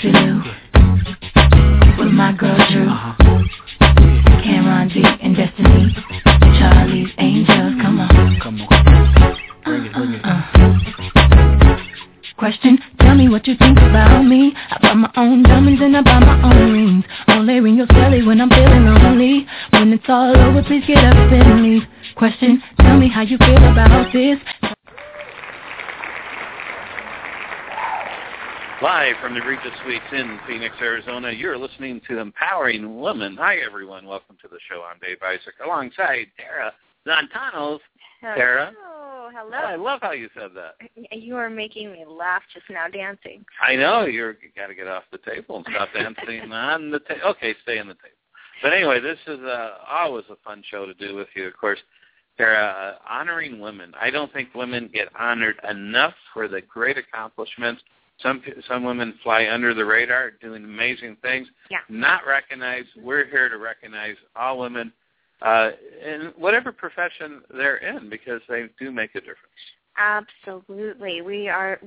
Lucy Liu with my girl Drew, Cameron D and Destiny, Charlie's Angels. Come on. Bring it. Question, tell me what you think about me. I buy my own diamonds and I buy my own rings. Only ring your celly when I'm feeling lonely. When it's all over, please get up and leave. Question, tell me how you feel about this. Live from the Regis Suites in Phoenix, Arizona, you're listening to Empowering Women. Hi, everyone. Welcome to the show. I'm Dave Isaac, alongside Tara Zontanos. Tara. Hello. I love how you said that. You are making me laugh just now dancing. I know. You got to get off the table and stop dancing on the table. Okay, stay on the table. But anyway, this is always a fun show to do with you. Of course, Tara, honoring women. I don't think women get honored enough for the great accomplishments. Some women fly under the radar, doing amazing things, not recognized. We're here to recognize all women in whatever profession they're in, because they do make a difference. Absolutely. We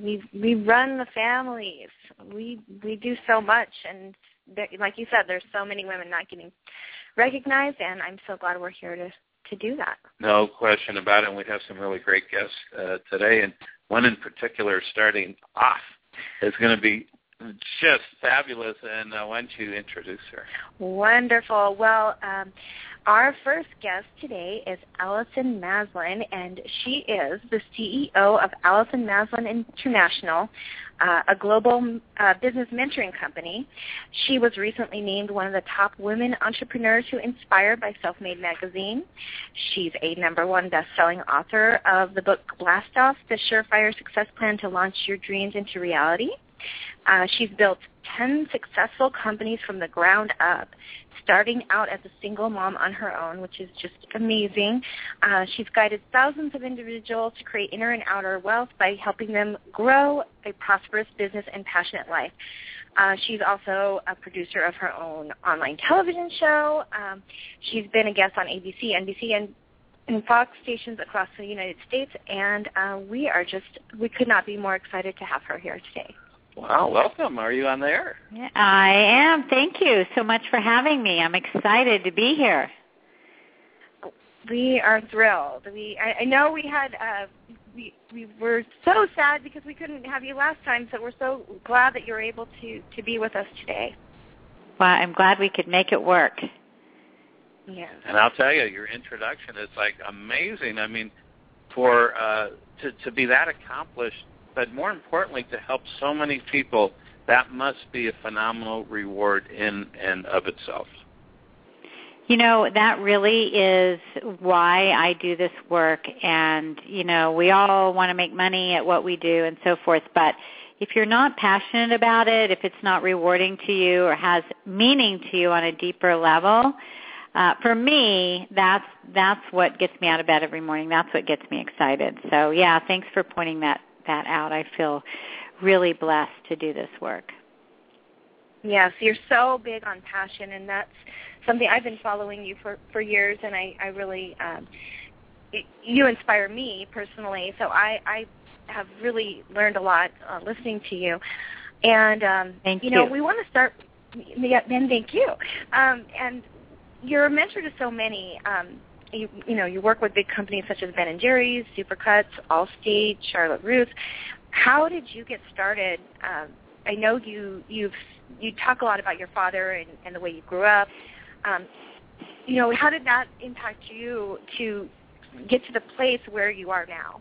run the families. We do so much, and like you said, there's so many women not getting recognized, and I'm so glad we're here to do that. No question about it, and we have some really great guests today, and one in particular starting off is going to be just fabulous, and why don't you introduce her? Wonderful. Well, our first guest today is Allison Maslin, and she is the CEO of Allison Maslin International, a global business mentoring company. She was recently named one of the top women entrepreneurs who inspire by Self-Made Magazine. She's a #1 best-selling author of the book Blast Off, The Surefire Success Plan to Launch Your Dreams into Reality. She's built 10 successful companies from the ground up, starting out as a single mom on her own, which is just amazing. She's guided thousands of individuals to create inner and outer wealth by helping them grow a prosperous business and passionate life. She's also a producer of her own online television show. She's been a guest on ABC, NBC, and Fox stations across the United States, and we could not be more excited to have her here today. Wow, welcome. Are you on the air? Yeah, I am. Thank you so much for having me. I'm excited to be here. We are thrilled. I know we had we were so sad because we couldn't have you last time, so we're so glad that you're able to be with us today. Well, I'm glad we could make it work. Yeah. And I'll tell you, your introduction is like amazing. I mean, for to be that accomplished, but more importantly, to help so many people, that must be a phenomenal reward in and of itself. You know, that really is why I do this work. And, you know, we all want to make money at what we do and so forth. But if you're not passionate about it, if it's not rewarding to you or has meaning to you on a deeper level, for me, that's what gets me out of bed every morning. That's what gets me excited. So, yeah, thanks for pointing that out. I feel really blessed to do this work. Yes, you're so big on passion, and that's something I've been following you for years, and I really, you inspire me personally, so I have really learned a lot listening to you. And, thank you. You know, we want to start, and thank you. And you're a mentor to so many. You work with big companies such as Ben & Jerry's, Supercuts, Allstate, Charlotte Russe. How did you get started? I know you talk a lot about your father and the way you grew up. You know, how did that impact you to get to the place where you are now?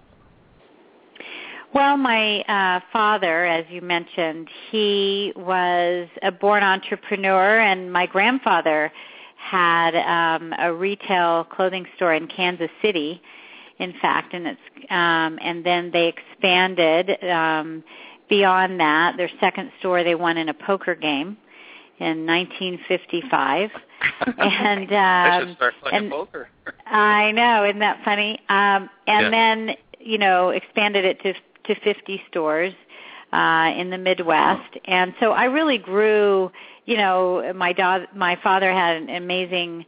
Well, my father, as you mentioned, he was a born entrepreneur, and my grandfather had a retail clothing store in Kansas City, in fact, and then they expanded beyond that. Their second store they won in a poker game in 1955, and I should start playing poker. I know, isn't that funny? Then expanded it to 50 stores in the Midwest, and so I really grew. You know, my father had an amazing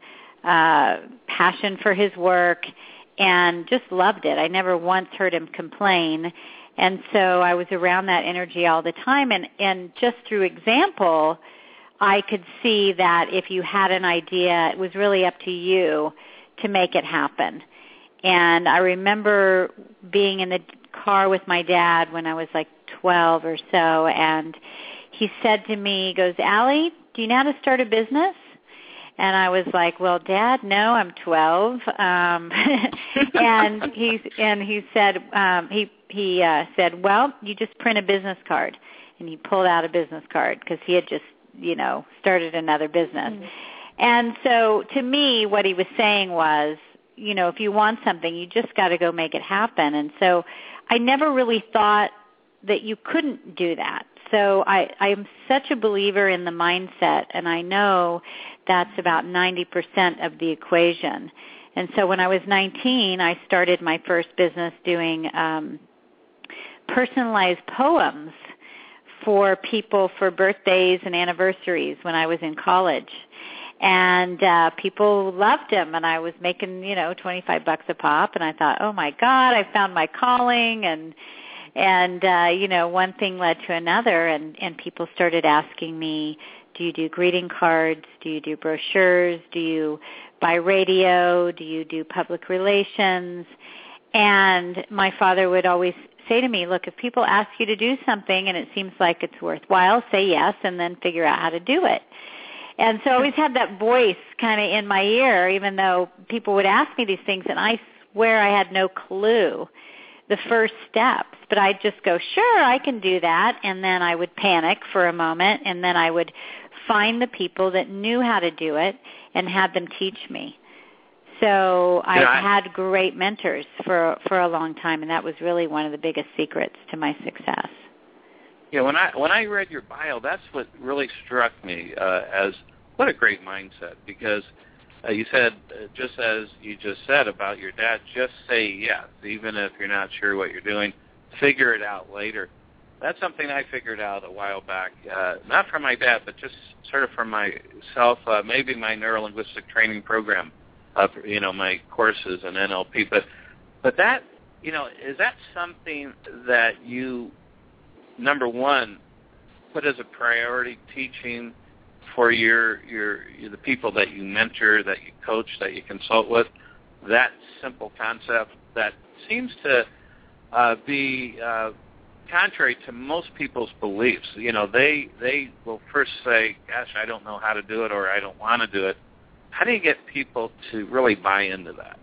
passion for his work and just loved it. I never once heard him complain. And so I was around that energy all the time. And just through example, I could see that if you had an idea, it was really up to you to make it happen. And I remember being in the car with my dad when I was like 12 or so, and he said to me, he goes, "Allie, do you know how to start a business?" And I was like, "Well, Dad, no, I'm 12." And he said, said, "Well, you just print a business card." And he pulled out a business card because he had just, started another business. Mm-hmm. And so to me, what he was saying was, if you want something, you just got to go make it happen. And so I never really thought that you couldn't do that. So I am such a believer in the mindset, and I know that's about 90% of the equation. And so when I was 19, I started my first business doing personalized poems for people for birthdays and anniversaries when I was in college. And people loved them, and I was making, $25 a pop, and I thought, oh my God, I found my calling, and one thing led to another, and people started asking me, do you do greeting cards? Do you do brochures? Do you buy radio? Do you do public relations? And my father would always say to me, look, if people ask you to do something and it seems like it's worthwhile, say yes and then figure out how to do it. And so I always had that voice kind of in my ear, even though people would ask me these things, and I swear I had no clue the first steps. But I'd just go, sure, I can do that, and then I would panic for a moment, and then I would find the people that knew how to do it and have them teach me. So I've had great mentors for a long time, and that was really one of the biggest secrets to my success. Yeah, when I read your bio, that's what really struck me as what a great mindset, because you said, just as you just said about your dad, just say yes, even if you're not sure what you're doing, figure it out later. That's something I figured out a while back, not from my dad, but just sort of from myself, maybe my neuro-linguistic training program, my courses in NLP. But that, is that something that you, number one, put as a priority teaching for the people that you mentor, that you coach, that you consult with, that simple concept that seems to be contrary to most people's beliefs? They will first say, gosh, I don't know how to do it, or I don't want to do it. How do you get people to really buy into that?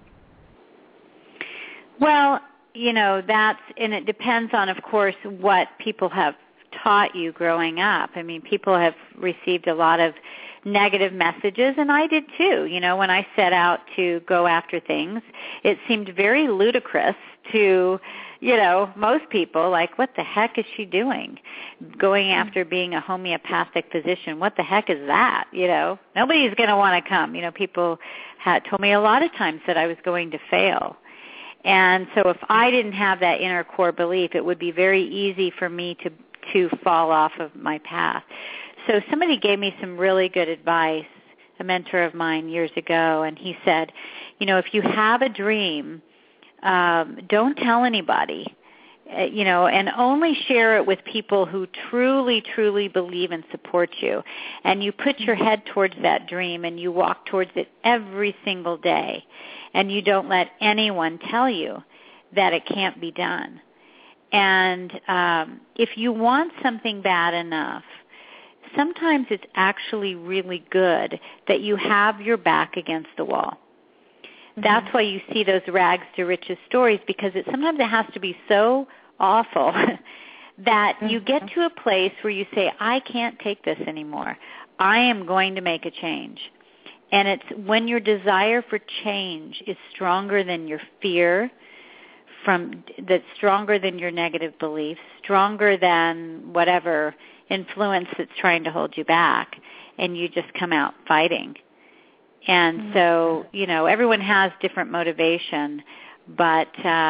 Well, and it depends on, of course, what people have taught you growing up. I mean, people have received a lot of negative messages, and I did too. When I set out to go after things, it seemed very ludicrous to, most people, like, what the heck is she doing? Going after being a homeopathic physician, what the heck is that? Nobody's going to want to come. People had told me a lot of times that I was going to fail. And so if I didn't have that inner core belief, it would be very easy for me to fall off of my path. So somebody gave me some really good advice, a mentor of mine years ago, and he said, if you have a dream, don't tell anybody, and only share it with people who truly, truly believe and support you. And you put your head towards that dream and you walk towards it every single day. And you don't let anyone tell you that it can't be done. And if you want something bad enough, sometimes it's actually really good that you have your back against the wall. Mm-hmm. That's why you see those rags to riches stories, because sometimes it has to be so awful that you get to a place where you say, I can't take this anymore. I am going to make a change. And it's when your desire for change is stronger than your fear, that's stronger than your negative beliefs, stronger than whatever influence that's trying to hold you back, and you just come out fighting. And so, everyone has different motivation, but,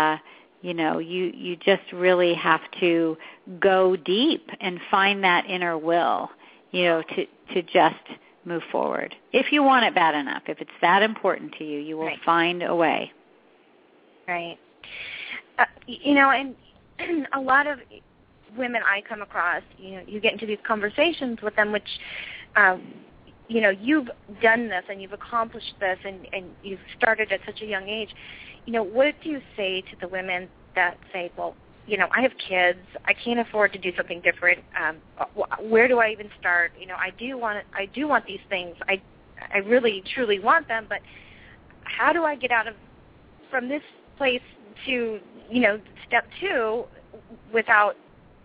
you just really have to go deep and find that inner will, to just move forward. If you want it bad enough, if it's that important to you, you will find a way. Right. And a lot of women I come across, you get into these conversations with them, which, you've done this and you've accomplished this and you've started at such a young age. What do you say to the women that say, well, I have kids, I can't afford to do something different. Where do I even start? I do want these things. I really, truly want them, but how do I get from this place to, step 2 without,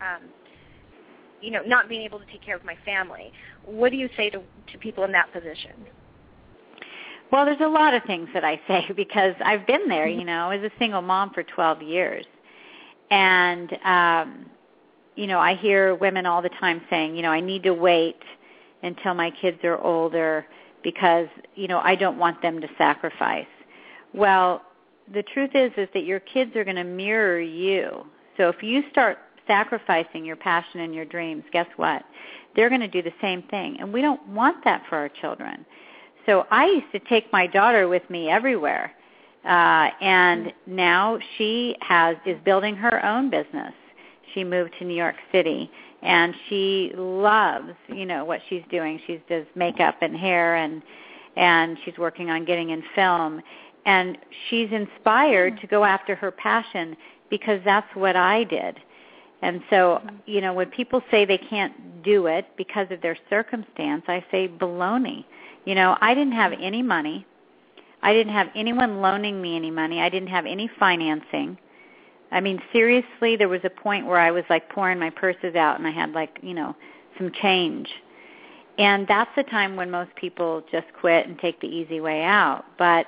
not being able to take care of my family? What do you say to people in that position? Well, there's a lot of things that I say because I've been there, as a single mom for 12 years. And, I hear women all the time saying, I need to wait until my kids are older because, I don't want them to sacrifice. Well, the truth is that your kids are going to mirror you. So if you start sacrificing your passion and your dreams, guess what? They're going to do the same thing. And we don't want that for our children. So I used to take my daughter with me everywhere. And now she is building her own business. She moved to New York City, and she loves, what she's doing. She does makeup and hair, and she's working on getting in film. And she's inspired to go after her passion because that's what I did. And so, when people say they can't do it because of their circumstance, I say baloney. I didn't have any money. I didn't have anyone loaning me any money. I didn't have any financing. I mean, seriously, there was a point where I was like pouring my purses out and I had some change. And that's the time when most people just quit and take the easy way out. But,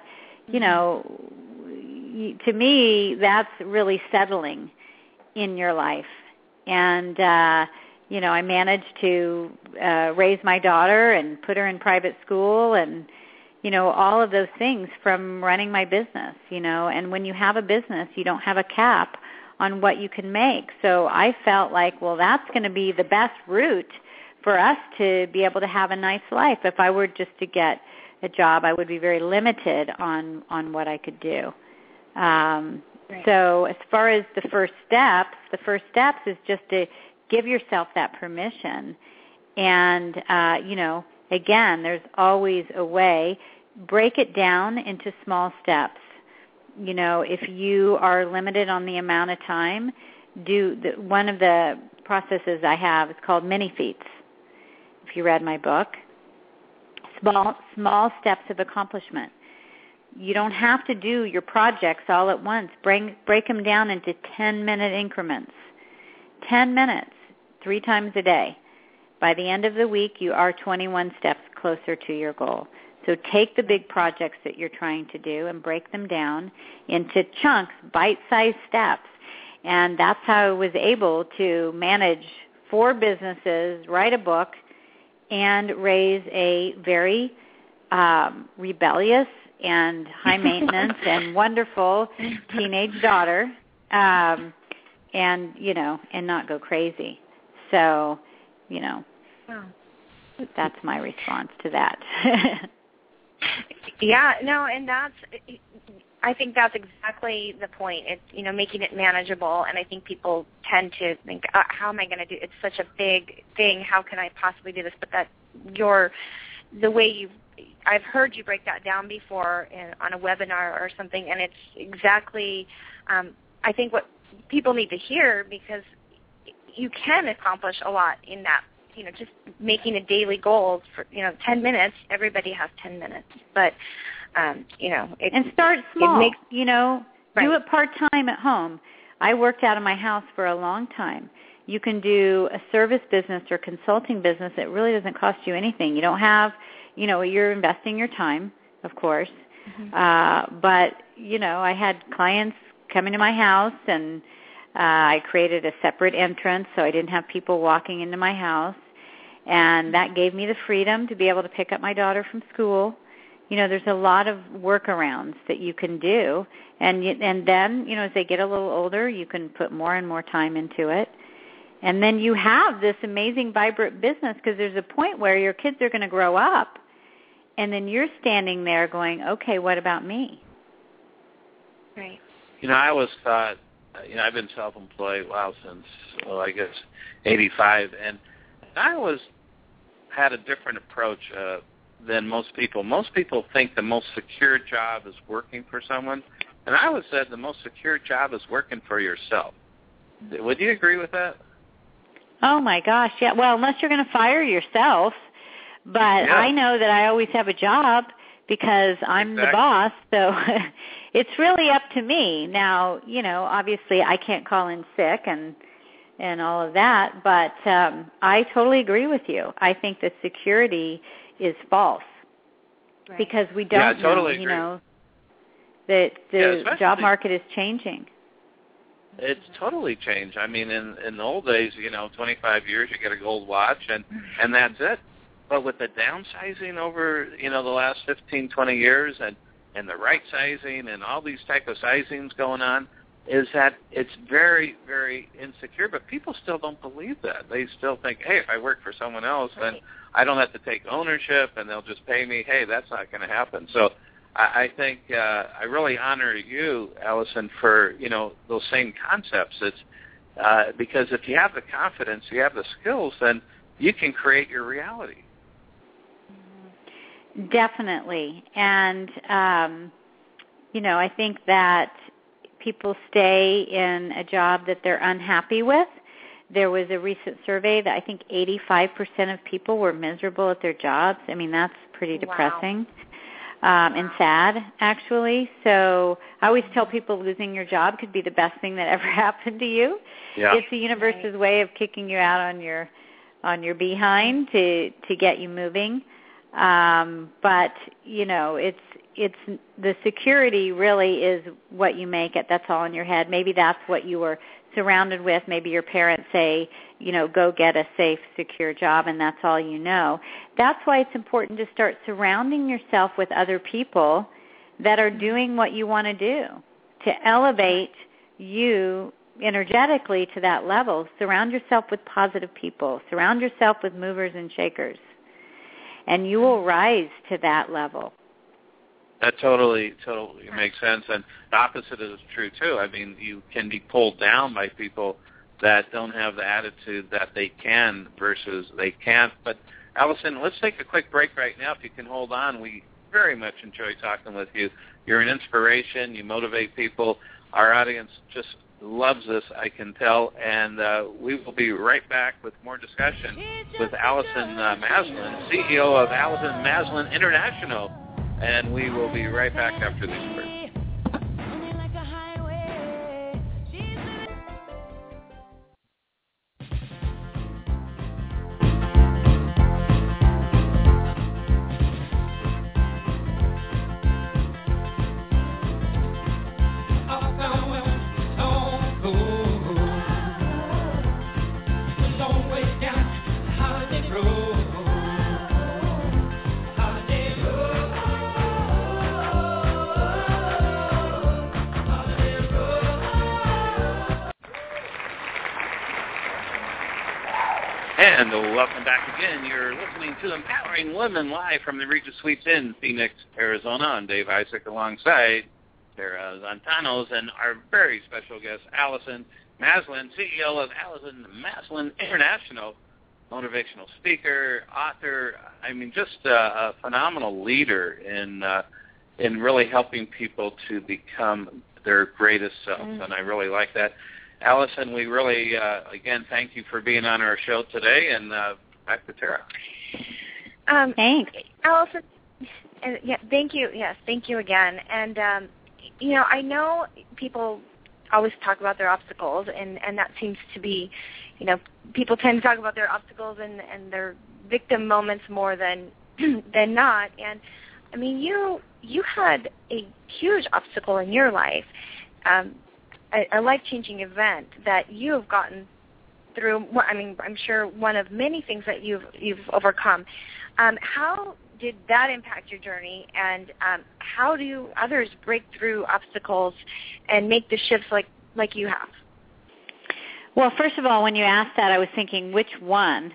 to me, that's really settling in your life. And, I managed to raise my daughter and put her in private school and, all of those things from running my business, and when you have a business, you don't have a cap on what you can make. So I felt like, well, that's going to be the best route for us to be able to have a nice life. If I were just to get a job, I would be very limited on what I could do. Right. So as far as the first steps is just to give yourself that permission. And, again, there's always a way. Break it down into small steps. If you are limited on the amount of time, one of the processes I have is called mini feats. If you read my book, small steps of accomplishment. You don't have to do your projects all at once. Break them down into 10-minute increments. 10 minutes, 3 times a day. By the end of the week, you are 21 steps closer to your goal. So take the big projects that you're trying to do and break them down into chunks, bite-sized steps. And that's how I was able to manage 4 businesses, write a book, and raise a very rebellious and high-maintenance and wonderful teenage daughter, and not go crazy. So, that's my response to that. Yeah, no, and I think that's exactly the point. It's, making it manageable, and I think people tend to think, how am I going to do it? It's such a big thing. How can I possibly do this? But I've heard you break that down before on a webinar or something, and it's exactly, I think, what people need to hear, because you can accomplish a lot in that. Just making a daily goal for, 10 minutes. Everybody has 10 minutes. But, and start small. Right. Do it part-time at home. I worked out of my house for a long time. You can do a service business or consulting business that really doesn't cost you anything. You don't have, you're investing your time, of course. Mm-hmm. But, I had clients coming to my house, and I created a separate entrance so I didn't have people walking into my house. And that gave me the freedom to be able to pick up my daughter from school. There's a lot of workarounds that you can do. And then, as they get a little older, you can put more and more time into it. And then you have this amazing, vibrant business, because there's a point where your kids are going to grow up. And then you're standing there going, okay, what about me? Right. I always thought I've been self-employed, since, I guess, 85, and I always had a different approach than most people. Most people think the most secure job is working for someone, and I always said the most secure job is working for yourself. Would you agree with that? Oh, my gosh, yeah. Well, unless you're going to fire yourself, but yeah. I know that I always have a job because I'm the boss, so it's really up to me. Now, obviously I can't call in sick and all of that, but I totally agree with you. I think that security is false because we don't know, that the job market is changing. It's totally changed. I mean, in the old days, 25 years, you get a gold watch, and that's it. But with the downsizing over, the last 15, 20 years and the right sizing and all these type of sizings going on, is that it's very, very insecure. But people still don't believe that. They still think, hey, if I work for someone else, then I don't have to take ownership and they'll just pay me. Hey, that's not going to happen. So I think I really honor you, Allison, for, those same concepts. It's because if you have the confidence, you have the skills, then you can create your reality. Definitely. And, I think that people stay in a job that they're unhappy with. There was a recent survey that I think 85% of people were miserable at their jobs. I mean, that's pretty depressing and sad, actually. So I always tell people losing your job could be the best thing that ever happened to you. Yeah. It's the universe's way of kicking you out on your behind to get you moving. But, it's the security really is what you make it. That's all in your head. Maybe that's what you were surrounded with. Maybe your parents say, go get a safe, secure job, and that's all you know. That's why it's important to start surrounding yourself with other people that are doing what you want to do, to elevate you energetically to that level. Surround yourself with positive people. Surround yourself with movers and shakers. And you will rise to that level. That totally makes sense. And the opposite is true, too. I mean, you can be pulled down by people that don't have the attitude that they can versus they can't. But, Allison, let's take a quick break right now. If you can hold on, we very much enjoy talking with you. You're an inspiration. You motivate people. Our audience just loves this, I can tell, and we will be right back with more discussion with Allison Maslan, CEO of Allison Maslan International, and we will be right back after these words. And welcome back again. You're listening to Empowering Women live from the Regis Suites in Phoenix, Arizona. I'm Dave Isaac alongside Sarah Zantanos and our very special guest, Allison Maslan, CEO of Allison Maslan International, motivational speaker, author. I mean, just a phenomenal leader in really helping people to become their greatest self, and I really like that. Allison, we really, again, thank you for being on our show today, and back to Tara. Thanks. Allison, thank you. Yes, thank you again. And, I know people always talk about their obstacles, and that seems to be, people tend to talk about their obstacles and their victim moments more than not. And, I mean, you had a huge obstacle in your life, a life-changing event that you have gotten through. I mean, I'm sure one of many things that you've overcome. How did that impact your journey, and how do others break through obstacles and make the shifts like you have? Well, first of all, when you asked that, I was thinking, which one?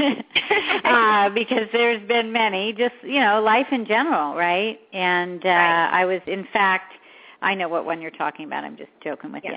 Because there's been many, just, life in general, right? And I was, in fact, I know what one you're talking about. I'm just joking with you.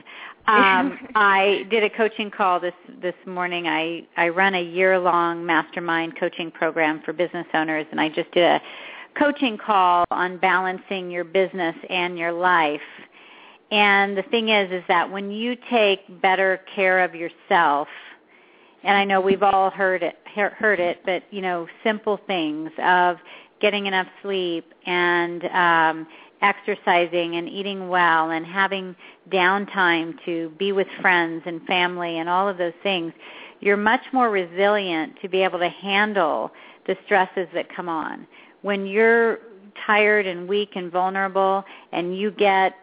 I did a coaching call this morning. I run a year-long mastermind coaching program for business owners, and I just did a coaching call on balancing your business and your life. And the thing is that when you take better care of yourself, and I know we've all heard it, but, simple things of getting enough sleep and exercising and eating well and having downtime to be with friends and family and all of those things, you're much more resilient to be able to handle the stresses that come on. When you're tired and weak and vulnerable and you get,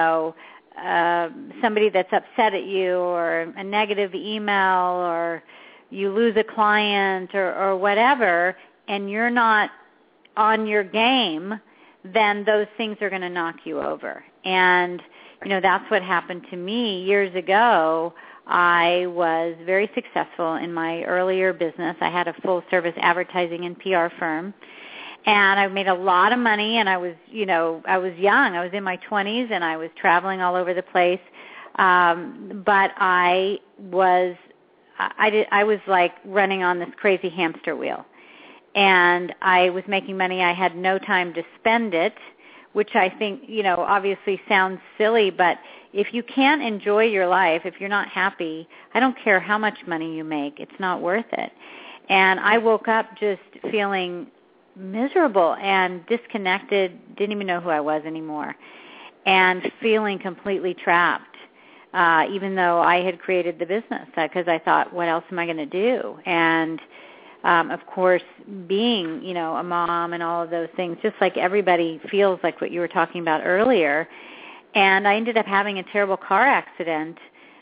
somebody that's upset at you or a negative email or you lose a client or whatever, and you're not on your game, then those things are going to knock you over. And, that's what happened to me years ago. I was very successful in my earlier business. I had a full-service advertising and PR firm. And I made a lot of money, and I was young. I was in my 20s, and I was traveling all over the place. But I was like running on this crazy hamster wheel. And I was making money. I had no time to spend it, which I think, obviously sounds silly. But if you can't enjoy your life, if you're not happy, I don't care how much money you make. It's not worth it. And I woke up just feeling miserable and disconnected, didn't even know who I was anymore, and feeling completely trapped, even though I had created the business, because I thought, what else am I going to do? And, of course, being, a mom and all of those things, just like everybody feels like what you were talking about earlier. And I ended up having a terrible car accident,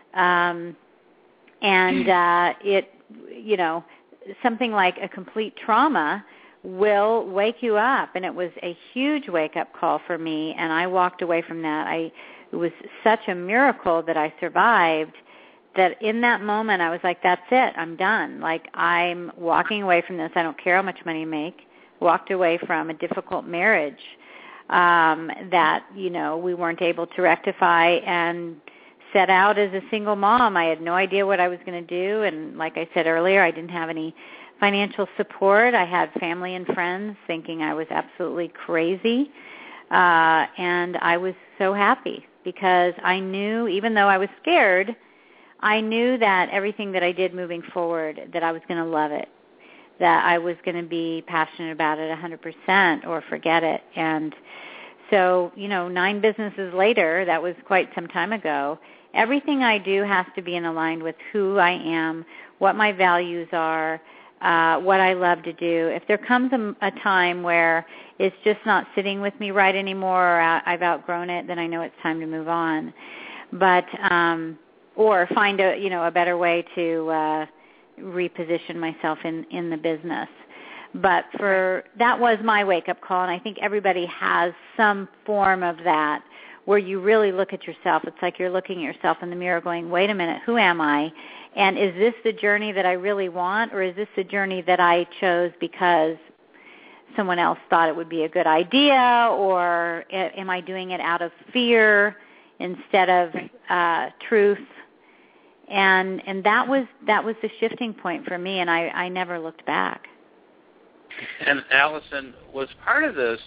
it, something like a complete trauma will wake you up, and it was a huge wake-up call for me, and I walked away from that. It was such a miracle that I survived that in that moment I was like, that's it, I'm done. Like, I'm walking away from this. I don't care how much money you make. Walked away from a difficult marriage that, we weren't able to rectify, and set out as a single mom. I had no idea what I was going to do, and like I said earlier, I didn't have any financial support. I had family and friends thinking I was absolutely crazy, and I was so happy because I knew, even though I was scared, I knew that everything that I did moving forward, that I was going to love it, that I was going to be passionate about it 100% or forget it. And so, 9 businesses later, that was quite some time ago, everything I do has to be in aligned with who I am, what my values are, what I love to do. If there comes a time where it's just not sitting with me right anymore, or I've outgrown it, then I know it's time to move on. But or find a better way to reposition myself in the business. But that was my wake-up call, and I think everybody has some form of that where you really look at yourself. It's like you're looking at yourself in the mirror going, wait a minute, who am I? And is this the journey that I really want, or is this the journey that I chose because someone else thought it would be a good idea, or am I doing it out of fear instead of truth? And that was the shifting point for me, and I never looked back. And Allison, was part of this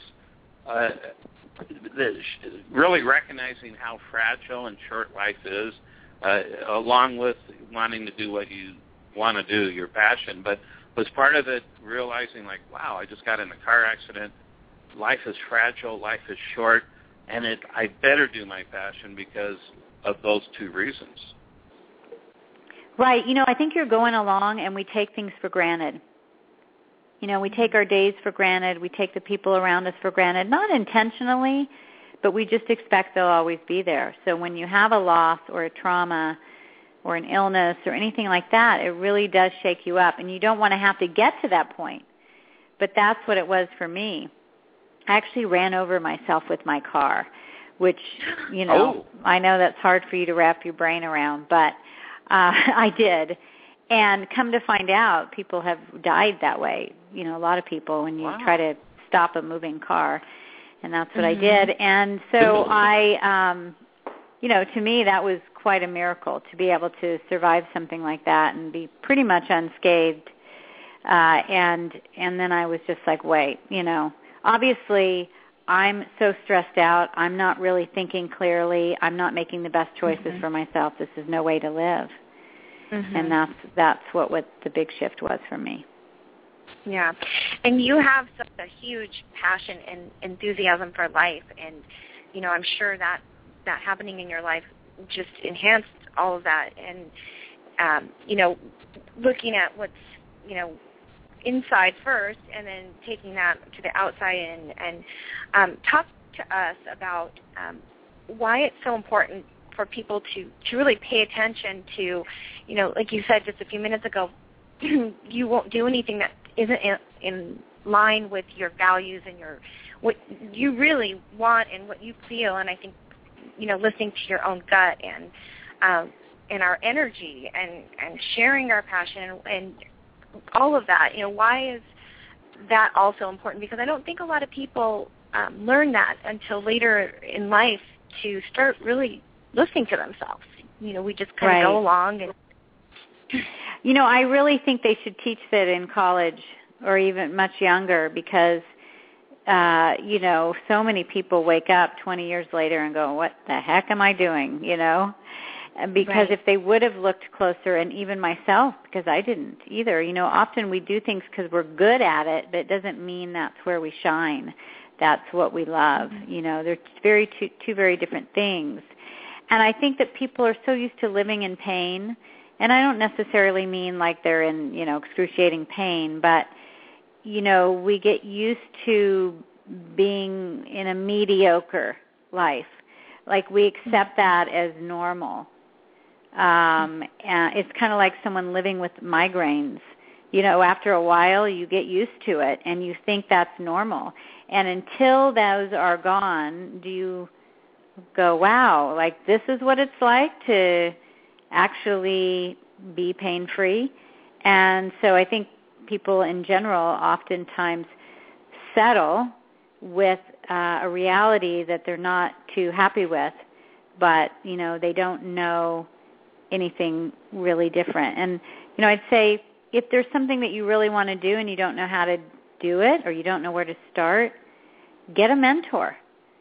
really recognizing how fragile and short life is, along with wanting to do what you want to do, your passion, but was part of it realizing like, wow, I just got in a car accident, life is fragile, life is short, and I better do my passion because of those 2 reasons. Right. I think you're going along and we take things for granted. We take our days for granted. We take the people around us for granted, not intentionally, but we just expect they'll always be there. So when you have a loss or a trauma or an illness or anything like that, it really does shake you up, and you don't want to have to get to that point. But that's what it was for me. I actually ran over myself with my car, which, I know that's hard for you to wrap your brain around, but I did. And come to find out, people have died that way. A lot of people when you try to stop a moving car. And that's what I did. And so to me, that was quite a miracle to be able to survive something like that and be pretty much unscathed. And then I was just like, wait, obviously I'm so stressed out. I'm not really thinking clearly. I'm not making the best choices for myself. This is no way to live. And that's what the big shift was for me. Yeah. And you have such a huge passion and enthusiasm for life. And, I'm sure that happening in your life just enhanced all of that. And, looking at what's, inside first and then taking that to the outside and talk to us about why it's so important for people to really pay attention to, like you said just a few minutes ago, you won't do anything that isn't in line with your values and what you really want and what you feel. And I think, listening to your own gut and our energy and sharing our passion and all of that, why is that also important? Because I don't think a lot of people learn that until later in life to start really listening to themselves. We just kind of go along. And I really think they should teach that in college or even much younger because, so many people wake up 20 years later and go, what the heck am I doing, Because if they would have looked closer, and even myself, because I didn't either, often we do things because we're good at it, but it doesn't mean that's where we shine. That's what we love. They're two very different things. And I think that people are so used to living in pain, and I don't necessarily mean like they're in, excruciating pain, but, we get used to being in a mediocre life. Like we accept that as normal. And it's kind of like someone living with migraines. After a while you get used to it and you think that's normal. And until those are gone, do you go, wow, like this is what it's like to actually be pain-free? And so I think people in general oftentimes settle with a reality that they're not too happy with, but, they don't know anything really different. And, I'd say if there's something that you really want to do and you don't know how to do it or you don't know where to start, get a mentor.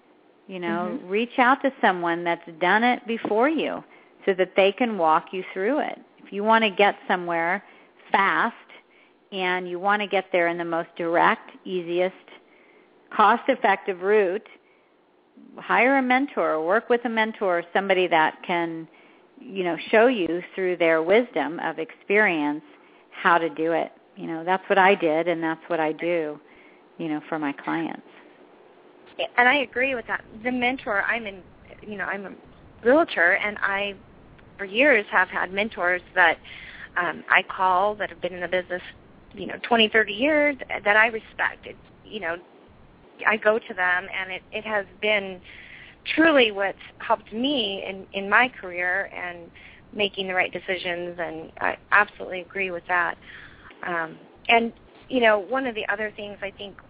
Reach out to someone that's done it before you so that they can walk you through it. If you want to get somewhere fast and you want to get there in the most direct, easiest, cost-effective route, hire a mentor or work with a mentor or somebody that can, show you through their wisdom of experience how to do it. That's what I did, and that's what I do, for my clients. And I agree with that. The mentor, I'm a realtor, and I, for years, have had mentors that I call that have been in the business, 20, 30 years that I respect. I go to them, and it has been truly what's helped me in my career and making the right decisions, and I absolutely agree with that. And, one of the other things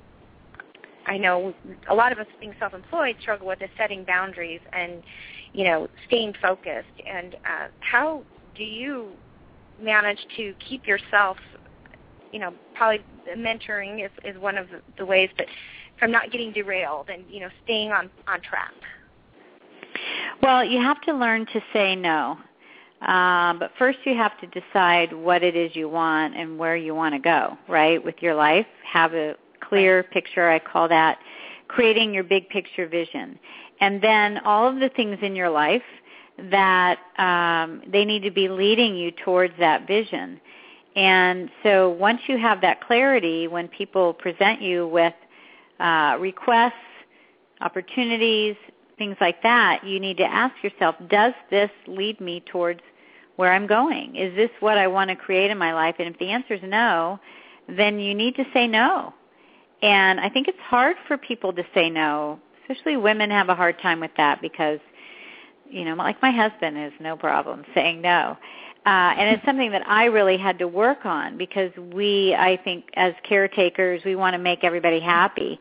I know a lot of us being self-employed struggle with is setting boundaries and, staying focused. And how do you manage to keep yourself, probably mentoring is one of the ways, but from not getting derailed and, staying on track? Well, you have to learn to say no. But first you have to decide what it is you want and where you want to go, right, with your life. Have a clear picture. I call that creating your big picture vision. And then all of the things in your life that they need to be leading you towards that vision. And so once you have that clarity, when people present you with requests, opportunities, things like that, you need to ask yourself, does this lead me towards where I'm going? Is this what I want to create in my life? And if the answer is no, then you need to say no. And I think it's hard for people to say no, especially women have a hard time with that because, like my husband has no problem saying no. And it's something that I really had to work on because I think as caretakers, we want to make everybody happy.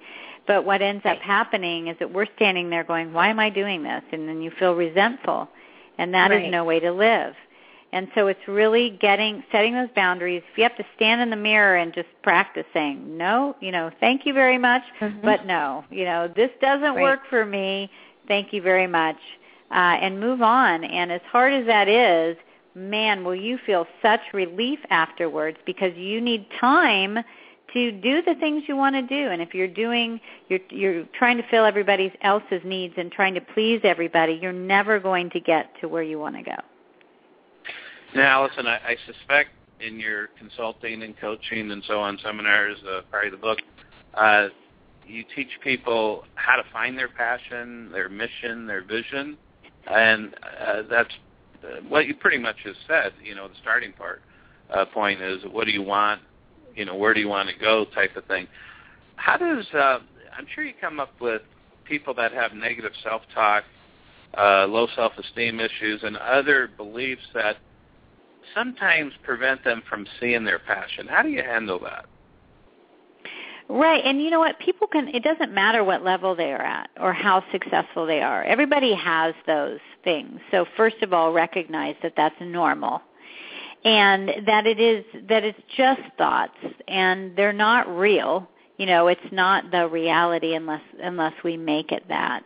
But what ends up happening is that we're standing there going, why am I doing this? And then you feel resentful, and that is no way to live. And so it's really setting those boundaries. If you have to stand in the mirror and just practice saying, no, thank you very much, but no, this doesn't work for me, thank you very much, and move on. And as hard as that is, man, will you feel such relief afterwards, because you need time to do the things you want to do. And if you're trying to fill everybody else's needs and trying to please everybody, you're never going to get to where you want to go. Now, Allison, I suspect in your consulting and coaching and so on seminars, part of the book, you teach people how to find their passion, their mission, their vision, and that's what you pretty much just said. The starting point is, what do you want? Where do you want to go, type of thing. How does I'm sure you come up with people that have negative self-talk, low self-esteem issues, and other beliefs that sometimes prevent them from seeing their passion. How do you handle that? Right, and you know what? People it doesn't matter what level they are at or how successful they are. Everybody has those things. So first of all, recognize that that's normal, and that it's just thoughts, and they're not real. It's not the reality unless we make it that.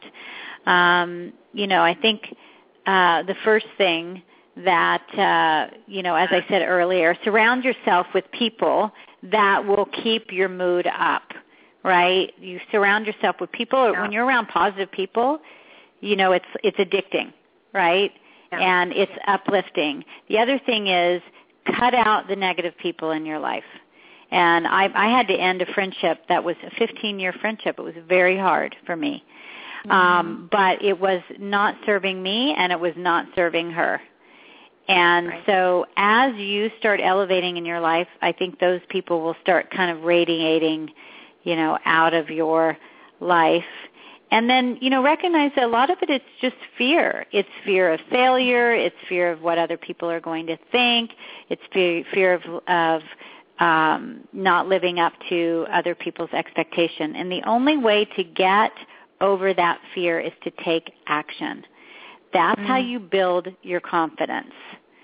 I think the first thing that, as I said earlier, surround yourself with people that will keep your mood up, right? You surround yourself with people. When you're around positive people, it's addicting, right? Yeah. And it's uplifting. The other thing is, cut out the negative people in your life. And I had to end a friendship that was a 15-year friendship. It was very hard for me. But it was not serving me, and it was not serving her. And so as you start elevating in your life, I think those people will start kind of radiating, out of your life. And then, recognize that a lot of it's just fear. It's fear of failure. It's fear of what other people are going to think. It's fear of not living up to other people's expectation. And the only way to get over that fear is to take action. That's how you build your confidence,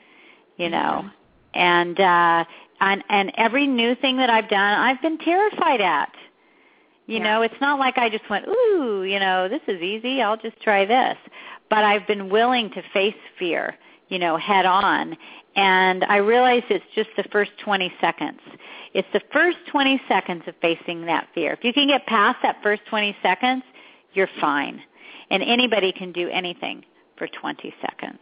And every new thing that I've done, I've been terrified at. It's not like I just went, ooh, this is easy, I'll just try this. But I've been willing to face fear, head on. And I realized it's just the first 20 seconds. It's the first 20 seconds of facing that fear. If you can get past that first 20 seconds, you're fine. And anybody can do anything for 20 seconds.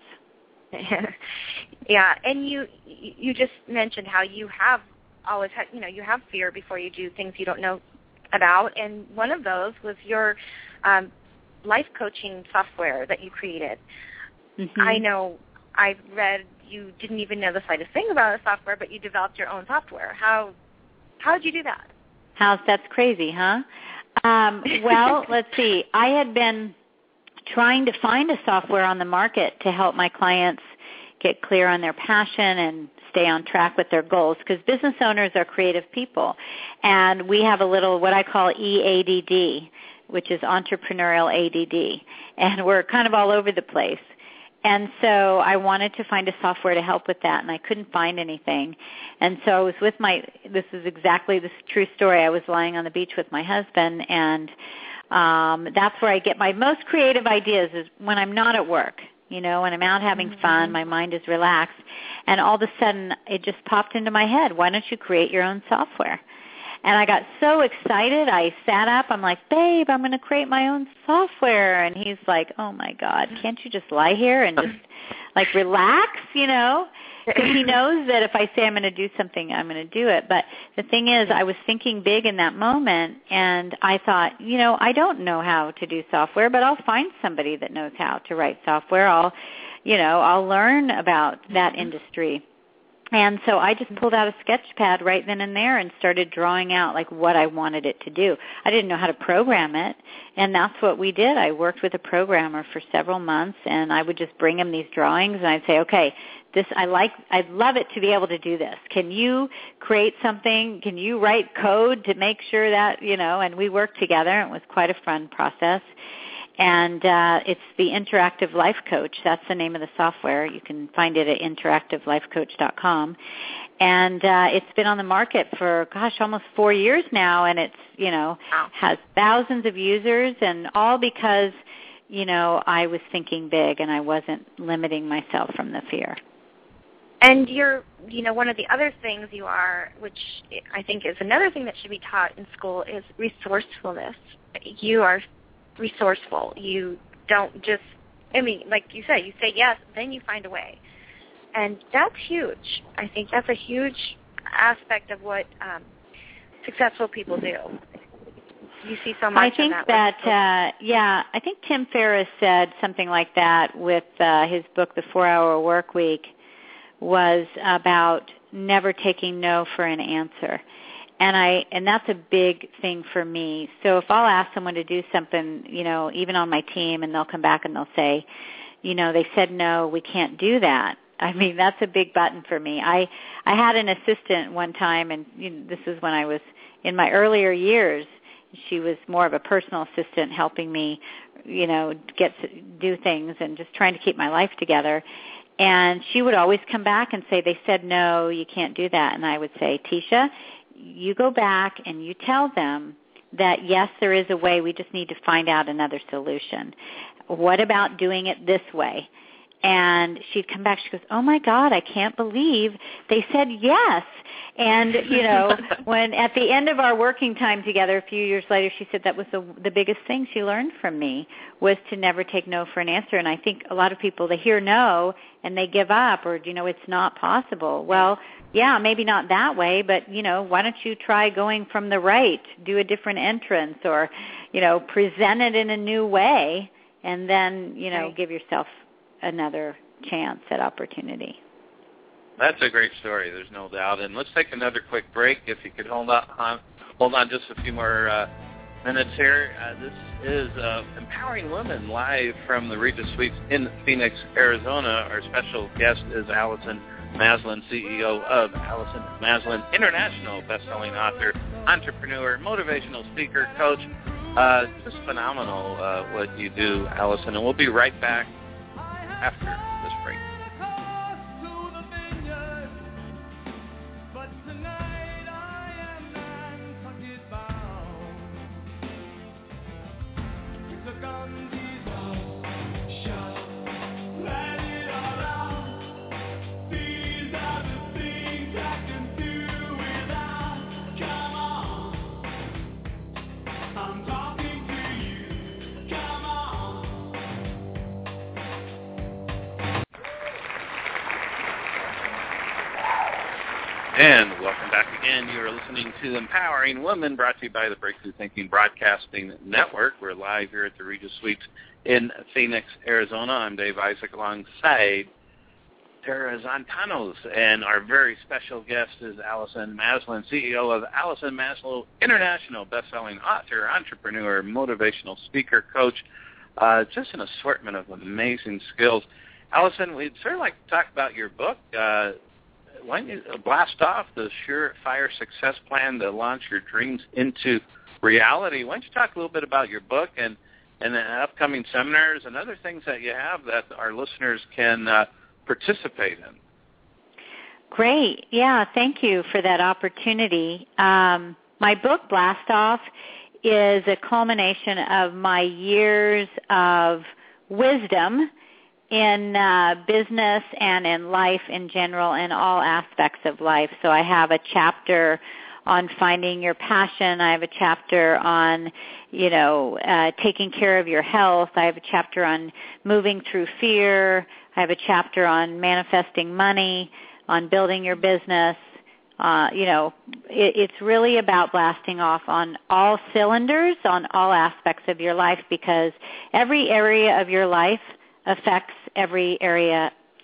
Yeah, and you just mentioned how you have always had, you have fear before you do things you don't know about, and one of those was your life coaching software that you created. I know I've read you didn't even know the slightest thing about the software, but you developed your own software. How did you do that? That's crazy, huh? Well, let's see. I had been trying to find a software on the market to help my clients get clear on their passion and stay on track with their goals, because business owners are creative people. And we have a little what I call EADD, which is entrepreneurial ADD. And we're kind of all over the place. And so I wanted to find a software to help with that, and I couldn't find anything. And so I was with this is exactly this true story. I was lying on the beach with my husband, and that's where I get my most creative ideas, is when I'm not at work. When I'm out having fun, my mind is relaxed, and all of a sudden it just popped into my head, why don't you create your own software? And I got so excited, I sat up, I'm like, babe, I'm going to create my own software. And he's like, oh my God, can't you just lie here and just relax, Because he knows that if I say I'm going to do something, I'm going to do it. But the thing is, I was thinking big in that moment, and I thought, I don't know how to do software, but I'll find somebody that knows how to write software. I'll learn about that industry. And so I just pulled out a sketch pad right then and there and started drawing out like what I wanted it to do. I didn't know how to program it, and that's what we did. I worked with a programmer for several months, and I would just bring him these drawings, and I'd say, okay, I'd love it to be able to do this. Can you create something? Can you write code to make sure that, and we worked together. It was quite a fun process. And it's the Interactive Life Coach. That's the name of the software. You can find it at interactivelifecoach.com. And it's been on the market for, almost 4 years now, and it's, has thousands of users, and all because, I was thinking big and I wasn't limiting myself from the fear. And you're, one of the other things you are, which I think is another thing that should be taught in school, is resourcefulness. You are resourceful. You don't just, like you said, you say yes, then you find a way. And that's huge. I think that's a huge aspect of what successful people do. You see so much of that. I think Tim Ferriss said something like that with his book, The 4-Hour Workweek, was about never taking no for an answer. And that's a big thing for me. So if I'll ask someone to do something, even on my team, and they'll come back and they'll say, they said no, we can't do that. I mean, that's a big button for me. I had an assistant one time, and this is when I was in my earlier years. She was more of a personal assistant helping me, get to do things and just trying to keep my life together. And she would always come back and say, they said no, you can't do that. And I would say, Tisha, you go back and you tell them that, yes, there is a way. We just need to find out another solution. What about doing it this way? And she'd come back. She goes, oh, my God, I can't believe they said yes. And, when at the end of our working time together a few years later, she said that was the biggest thing she learned from me, was to never take no for an answer. And I think a lot of people, they hear no and they give up, or, it's not possible. Well, yeah, maybe not that way, but, why don't you try going from the right, do a different entrance, or, present it in a new way, and then, give yourself another chance at opportunity. That's a great story, there's no doubt. And let's take another quick break. If you could hold on just a few more minutes here. This is Empowering Women live from the Regis Suites in Phoenix, Arizona. Our special guest is Allison Maslan, CEO of Allison Maslan International, best-selling author, entrepreneur, motivational speaker, coach. Just phenomenal what you do, Allison. And we'll be right back after this break. And welcome back again. You are listening to Empowering Women, brought to you by the Breakthrough Thinking Broadcasting Network. We're live here at the Regis Suites in Phoenix, Arizona. I'm Dave Isaac alongside Tara Zontanos, and our very special guest is Allison Maslan, CEO of Allison Maslan International, best-selling author, entrepreneur, motivational speaker, coach, just an assortment of amazing skills. Allison, we'd sort of like to talk about your book. Why don't you blast off the Surefire Success Plan to launch your dreams into reality? Why don't you talk a little bit about your book and the upcoming seminars and other things that you have that our listeners can participate in? Great. Yeah, thank you for that opportunity. My book, Blast Off, is a culmination of my years of wisdom in business and in life in general, in all aspects of life. So I have a chapter on finding your passion. I have a chapter on, taking care of your health. I have a chapter on moving through fear. I have a chapter on manifesting money, on building your business. It's really about blasting off on all cylinders, on all aspects of your life, because every area of your life affects every area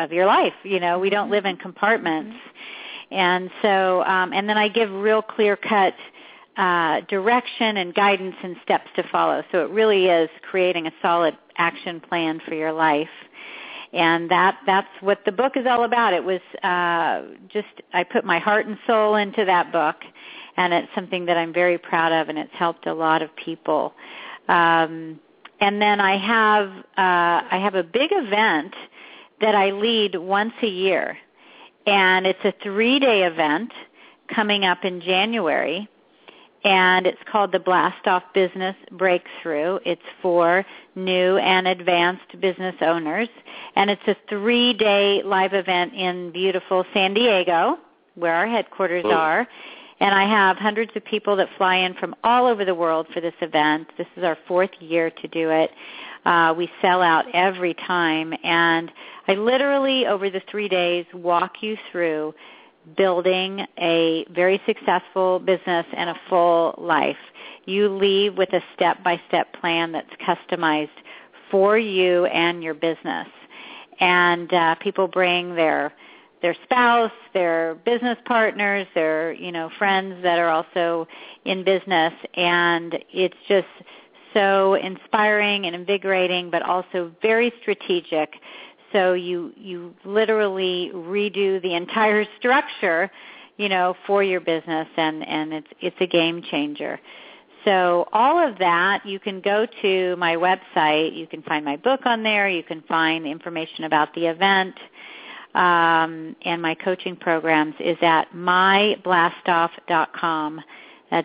your life. You know, we don't live in compartments. And so, and then I give real clear-cut direction and guidance and steps to follow. So it really is creating a solid action plan for your life. And that's what the book is all about. It was I put my heart and soul into that book, and it's something that I'm very proud of, and it's helped a lot of people. And then I have a big event that I lead once a year, and it's a 3-day event coming up in January. And it's called the Blast Off Business Breakthrough. It's for new and advanced business owners. And it's a 3-day live event in beautiful San Diego, where our headquarters are. And I have hundreds of people that fly in from all over the world for this event. This is our 4th year to do it. We sell out every time. And I literally, over the 3 days, walk you through building a very successful business and a full life. You leave with a step-by-step plan that's customized for you and your business. And people bring their spouse, their business partners, their friends that are also in business, and it's just so inspiring and invigorating, but also very strategic. So you literally redo the entire structure, for your business, and it's a game changer. So all of that, you can go to my website. You can find my book on there. You can find information about the event. And my coaching programs is at myblastoff.com. That's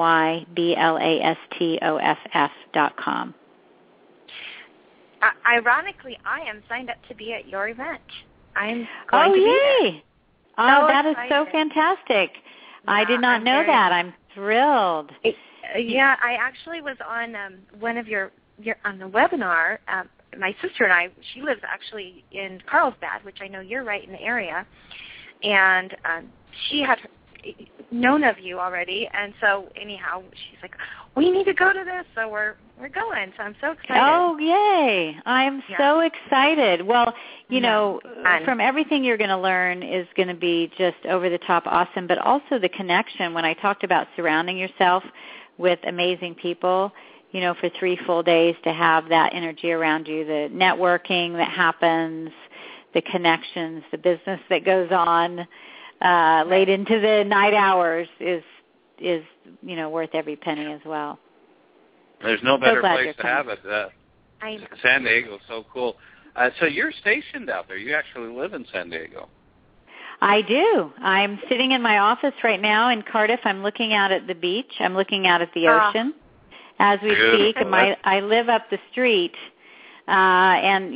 myblastoff.com. Ironically, I am signed up to be at your event. I'm going to be there. Oh, that is so fantastic. Yeah, I did not know that. I'm thrilled. Yeah, I actually was on one of your on the webinar. My sister and I, she lives actually in Carlsbad, which I know you're right in the area, and she had known of you already, and so anyhow, she's like, we need to go to this, so we're going. So I'm so excited. Oh, yay. I'm so excited. Well, from everything you're going to learn is going to be just over the top awesome, but also the connection. When I talked about surrounding yourself with amazing people, for 3 full days, to have that energy around you, the networking that happens, the connections, the business that goes on late into the night hours is worth every penny as well. There's no better place to have it. San Diego is so cool. So you're stationed out there. You actually live in San Diego. I do. I'm sitting in my office right now in Cardiff. I'm looking out at the beach. I'm looking out at the ocean as we speak. And I live up the street. And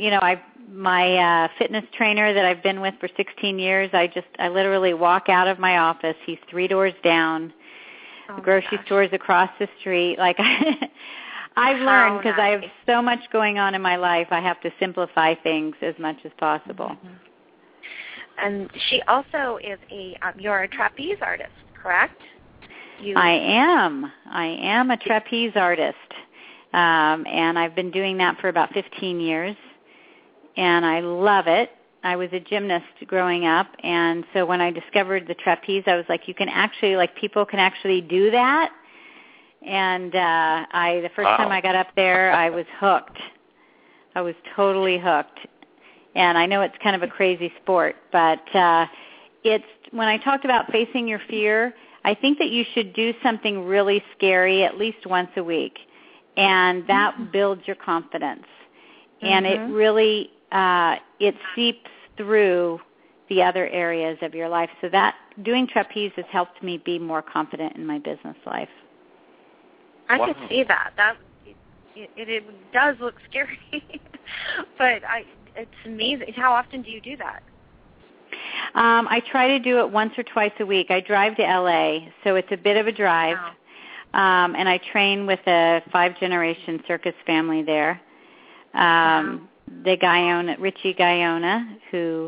my fitness trainer that I've been with for 16 years, I literally walk out of my office. He's 3 doors down. The grocery store's across the street. Like I've learned, because I have so much going on in my life, I have to simplify things as much as possible. Mm-hmm. And she also is you're a trapeze artist, correct? I am a trapeze artist, and I've been doing that for about 15 years, and I love it. I was a gymnast growing up, and so when I discovered the trapeze, I was like, people can actually do that. And the first time I got up there, I was hooked. I was totally hooked. And I know it's kind of a crazy sport, but it's when I talked about facing your fear, I think that you should do something really scary at least once a week, and that builds your confidence. And it really it seeps through the other areas of your life. So that doing trapeze has helped me be more confident in my business life. I can see that. It does look scary, but it's amazing. How often do you do that? I try to do it once or twice a week. I drive to L.A., so it's a bit of a drive, and I train with a 5-generation circus family there. Richie Guyona, who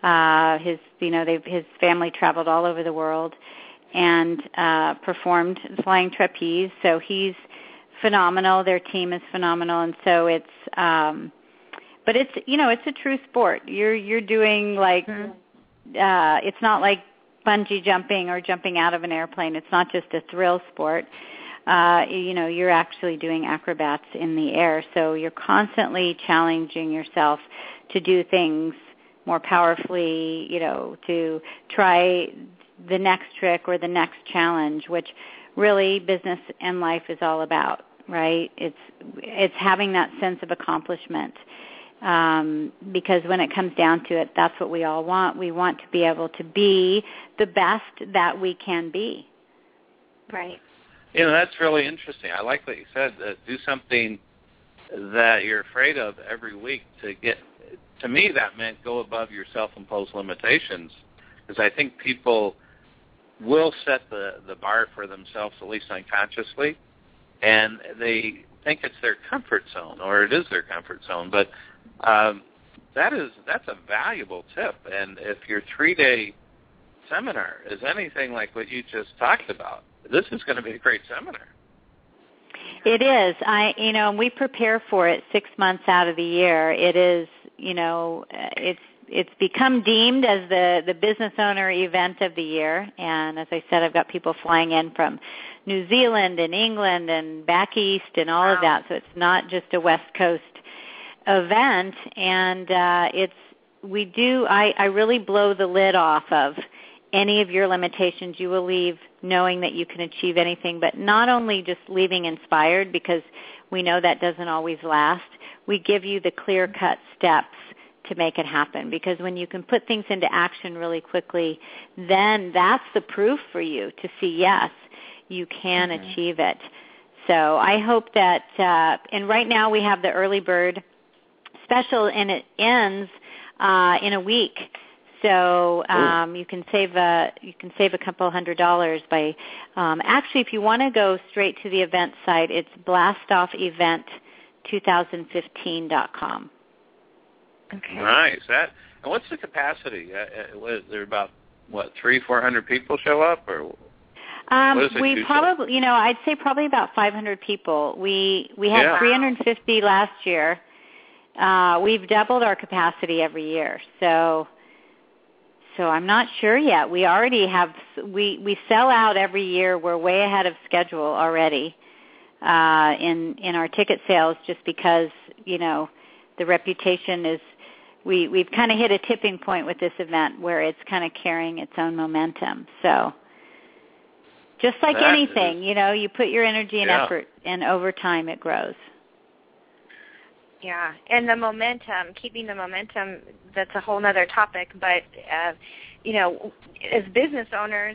his family traveled all over the world and performed flying trapeze. So he's phenomenal. Their team is phenomenal, and so it's. But it's, it's a true sport. You're doing like, it's not like bungee jumping or jumping out of an airplane. It's not just a thrill sport. You're actually doing acrobats in the air. So you're constantly challenging yourself to do things more powerfully, to try the next trick or the next challenge, which really business and life is all about, right? It's having that sense of accomplishment. Because when it comes down to it, that's what we all want. We want to be able to be the best that we can be. Right. That's really interesting. I like what you said. Do something that you're afraid of every week to get. To me, that meant go above your self-imposed limitations, because I think people will set the bar for themselves, at least unconsciously, and they think it's their comfort zone, or it is their comfort zone. But that's a valuable tip. And if your 3-day seminar is anything like what you just talked about, this is going to be a great seminar. It is. We prepare for it 6 months out of the year. It is, it's become deemed as the business owner event of the year. And as I said, I've got people flying in from New Zealand and England and back east and all of that. So it's not just a West Coast event. And I really blow the lid off of any of your limitations. You will leave knowing that you can achieve anything, but not only just leaving inspired, because we know that doesn't always last. We give you the clear-cut steps to make it happen, because when you can put things into action really quickly, then that's the proof for you to see, yes, you can achieve it. So I hope that, and right now we have the early bird special, and it ends in a week. So you can save a couple $100 by actually, if you want to go straight to the event site, it's blastoffevent2015.com. Okay. Nice. And what's the capacity? There about 300-400 people show up, or we probably, I'd say probably about 500 people. We had 350 last year. We've doubled our capacity every year. So I'm not sure yet. We already have, we sell out every year. We're way ahead of schedule already in our ticket sales, just because, the reputation is, we've kind of hit a tipping point with this event where it's kind of carrying its own momentum. So just like anything, you put your energy and effort, and over time it grows. Yeah, and the momentum, keeping the momentum, that's a whole other topic. But, as business owners,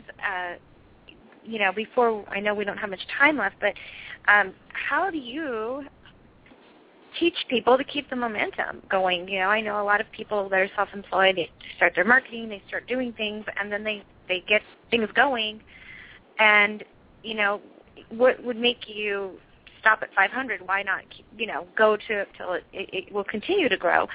before, I know we don't have much time left, but how do you teach people to keep the momentum going? I know a lot of people that are self-employed, they start their marketing, they start doing things, and then they get things going. And, what would make you stop at 500? Why not go to till it will continue to grow?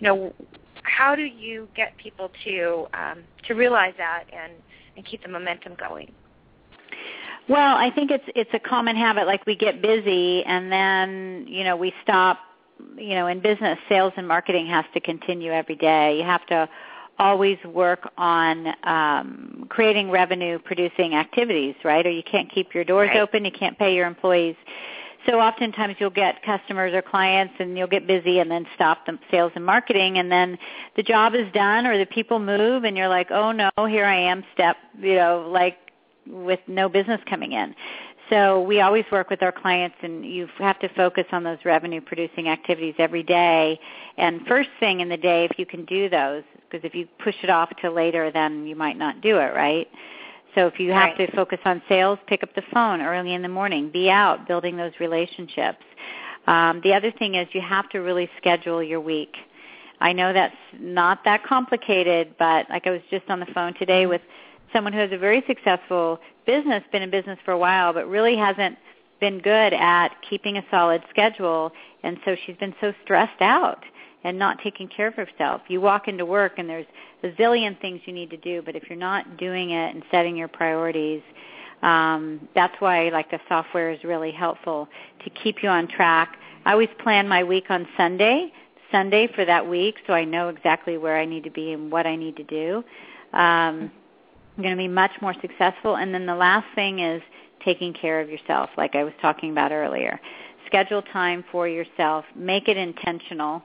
How do you get people to realize that and keep the momentum going? Well, I think it's a common habit. Like, we get busy and then we stop. In business, sales and marketing has to continue every day. You have to always work on creating revenue-producing activities, right? Or you can't keep your doors open. You can't pay your employees. So oftentimes you'll get customers or clients and you'll get busy and then stop the sales and marketing, and then the job is done or the people move and you're like, oh no, here I am like with no business coming in. So we always work with our clients, and you have to focus on those revenue-producing activities every day. And first thing in the day, if you can do those, because if you push it off to later, then you might not do it, right? So if you have to focus on sales, pick up the phone early in the morning. Be out building those relationships. The other thing is you have to really schedule your week. I know that's not that complicated, but like I was just on the phone today with someone who has a very successful business, been in business for a while, but really hasn't been good at keeping a solid schedule, and so she's been so stressed out and not taking care of herself. You walk into work and there's a zillion things you need to do, but if you're not doing it and setting your priorities, that's why the software is really helpful to keep you on track. I always plan my week on Sunday Sunday for that week, so I know exactly where I need to be and what I need to do. I'm going to be much more successful. And then the last thing is taking care of yourself, like I was talking about earlier. Schedule time for yourself. Make it intentional.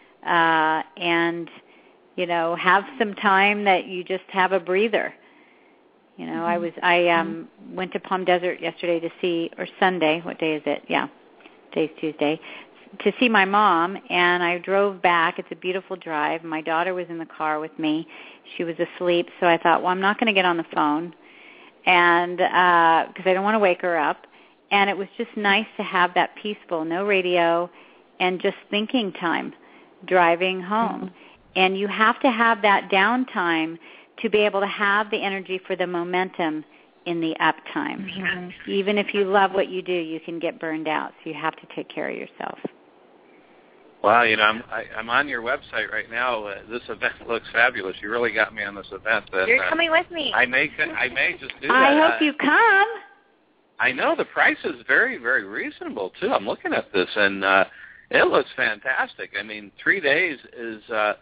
And, you know, have some time that you just have a breather. You know, I went to Palm Desert yesterday to see, or Sunday, what day is it? Yeah, today's Tuesday, to see my mom, and I drove back. It's a beautiful drive. My daughter was in the car with me. She was asleep, so I thought, well, I'm not going to get on the phone, and because I don't want to wake her up. And it was just nice to have that peaceful, no radio, and just thinking time driving home. And you have to have that downtime to be able to have the energy for the momentum in the up time. Even if you love what you do, you can get burned out. So you have to take care of yourself. Wow, you know, I'm on your website right now. This event looks fabulous. You really got me on this event. You're coming with me. I may just do that. I hope you come. I know the price is very, very reasonable, too. I'm looking at this, and it looks fantastic. I mean, 3 days is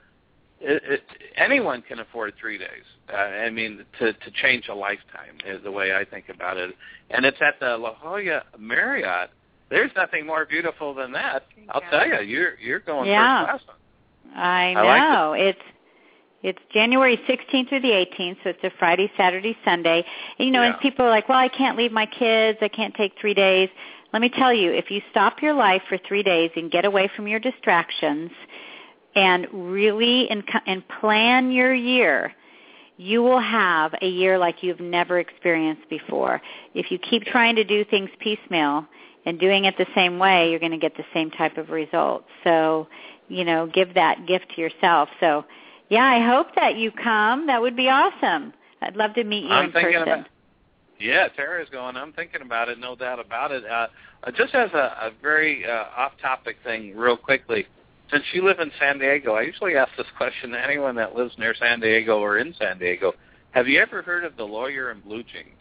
anyone can afford 3 days. I mean, to change a lifetime is the way I think about it. And it's at the La Jolla Marriott. There's nothing more beautiful than that. I'll tell you, you're going first class. I know. Like it's January 16th through the 18th, so it's a Friday, Saturday, Sunday. And, you know, and people are like, well, I can't leave my kids. I can't take 3 days. Let me tell you, if you stop your life for 3 days and get away from your distractions and really and plan your year, you will have a year like you've never experienced before. If you keep trying to do things piecemeal and doing it the same way, you're going to get the same type of results. So, you know, give that gift to yourself. So, yeah, I hope that you come. That would be awesome. I'd love to meet you in person. Yeah, Tara's going. I'm thinking about it, no doubt about it. Just as a very off-topic thing real quickly, since you live in San Diego, I usually ask this question to anyone that lives near San Diego or in San Diego. Have you ever heard of the Lawyer in Blue Jeans?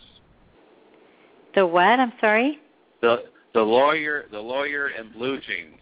The what? I'm sorry? The lawyer in Blue Jeans.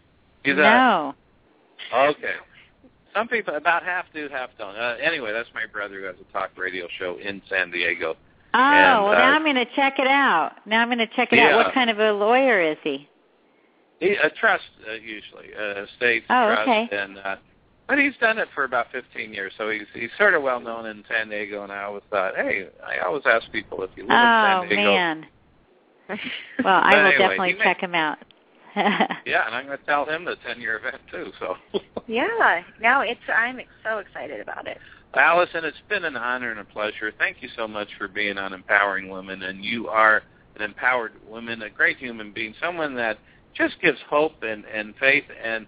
No. Okay. Some people, about half do, half don't. Anyway, that's my brother who has a talk radio show in San Diego. Oh, well, now I'm going to check it out. What kind of a lawyer is he? A trust, usually, estate trust. Okay. And, but he's done it for about 15 years, so he's sort of well-known in San Diego, and I always thought, hey, I always ask people if you live in San Diego. Oh, man. Well, I will definitely check him out. Yeah, and I'm going to tell him the 10-year event, too. So. Yeah. No, I'm so excited about it. Allison, it's been an honor and a pleasure. Thank you so much for being on Empowering Women, and you are an empowered woman, a great human being, someone that just gives hope and faith and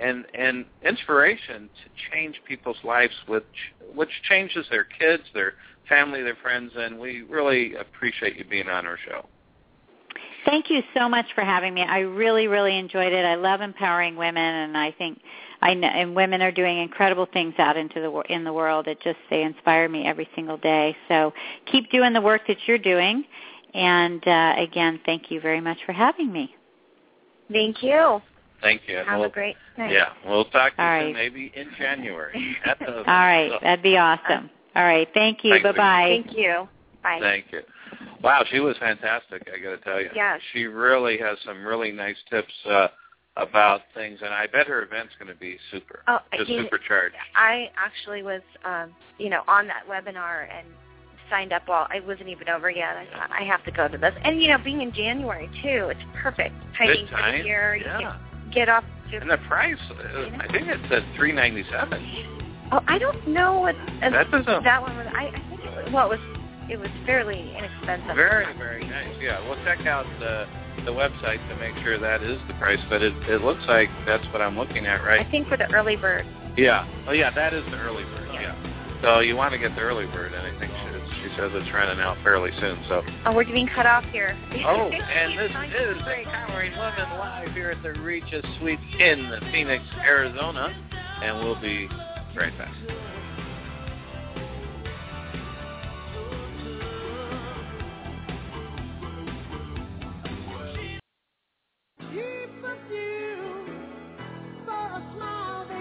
inspiration to change people's lives, which changes their kids, their family, their friends, and we really appreciate you being on our show. Thank you so much for having me. I really, really enjoyed it. I love empowering women, and I think and women are doing incredible things out in the world. They inspire me every single day. So keep doing the work that you're doing. And again, thank you very much for having me. Thank you. Thank you. Have a great night. Yeah, we'll talk to you soon, maybe in January. All right, that'd be awesome. All right, thank you. Bye-bye. Thank you. Bye. Thank you. Wow, she was fantastic, I got to tell you. Yeah. She really has some really nice tips about things, and I bet her event's going to be super, supercharged. I actually was, on that webinar and signed up. Well, it wasn't even over yet. I thought, I have to go to this. And, being in January, too, it's perfect timing for the year. Yeah. You can get off. And the price, I think it said $397. Oh, I don't know what that one was. I think it was fairly inexpensive. Very, very nice. Yeah, we'll check out the website to make sure that is the price, but it looks like that's what I'm looking at, right? I think for the early bird. Yeah. Oh, yeah, that is the early bird, yeah. So you want to get the early bird, and I think she says it's running out fairly soon. So. Oh, we're getting cut off here. Oh, and this is Empowering Women live here at the Regis Suite in Phoenix, Arizona, and we'll be right back. Keep the view for a smile.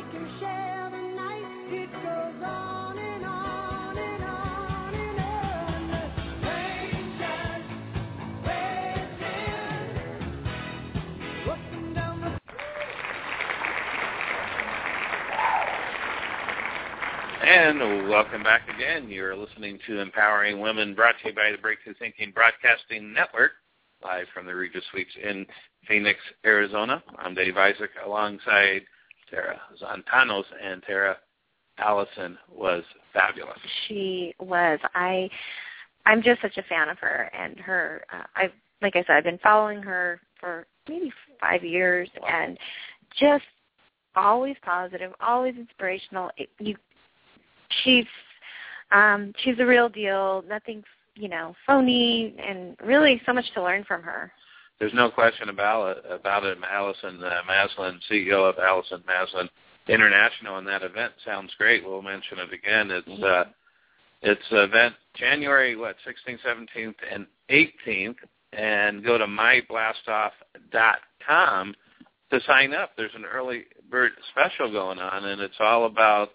And welcome back again. You're listening to Empowering Women, brought to you by the Breakthrough Thinking Broadcasting Network, live from the Regis Suites in Phoenix, Arizona. I'm Dave Isaac, alongside Tara Zontanos, and Tara, Allison was fabulous. She was. I'm just such a fan of her, and her. Like I said, I've been following her for maybe 5 years, and just always positive, always inspirational. She's the real deal. Nothing, phony, and really so much to learn from her. There's no question about it. Allison Maslin, CEO of Allison Maslin International, and that event sounds great. We'll mention it again. It's event January 16th, 17th, and 18th, and go to myblastoff.com to sign up. There's an early bird special going on, and it's all about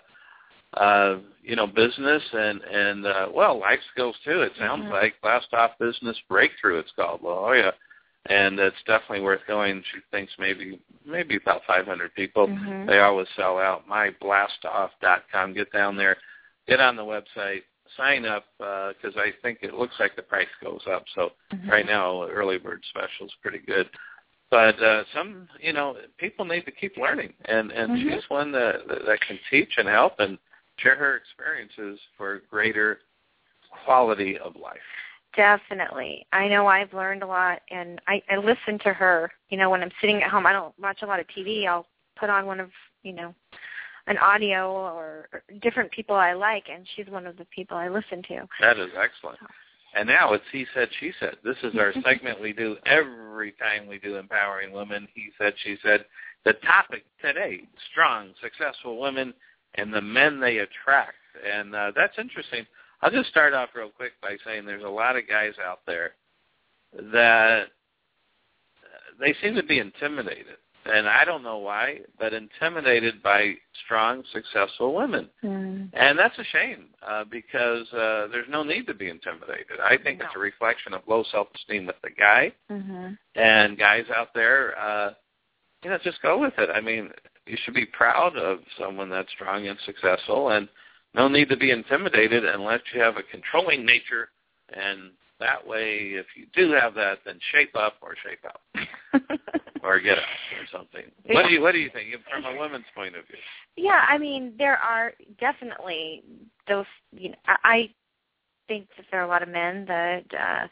business and life skills too. It sounds like Blast Off Business Breakthrough. It's called La Jolla, and it's definitely worth going. She thinks maybe about 500 people. They always sell out. myblastoff.com. Get down there, get on the website, sign up, because I think it looks like the price goes up. So right now, early bird special is pretty good. But some people need to keep learning, and she's one that can teach and help and share her experiences for greater quality of life. Definitely. I know I've learned a lot, and I listen to her. When I'm sitting at home, I don't watch a lot of TV. I'll put on one of, an audio or different people I like, and she's one of the people I listen to. That is excellent. And now it's He Said, She Said. This is our segment we do every time we do Empowering Women. He Said, She Said. The topic today, strong, successful women and the men they attract. And that's interesting. I'll just start off real quick by saying there's a lot of guys out there that they seem to be intimidated. And I don't know why, but intimidated by strong, successful women. And that's a shame because there's no need to be intimidated. I think it's a reflection of low self-esteem with the guy. And guys out there, just go with it. I mean, you should be proud of someone that's strong and successful, and no need to be intimidated unless you have a controlling nature. And that way, if you do have that, then shape up or shape out. Or get out or something. What do you think from a woman's point of view? Yeah, I mean, there are definitely those, I think that there are a lot of men that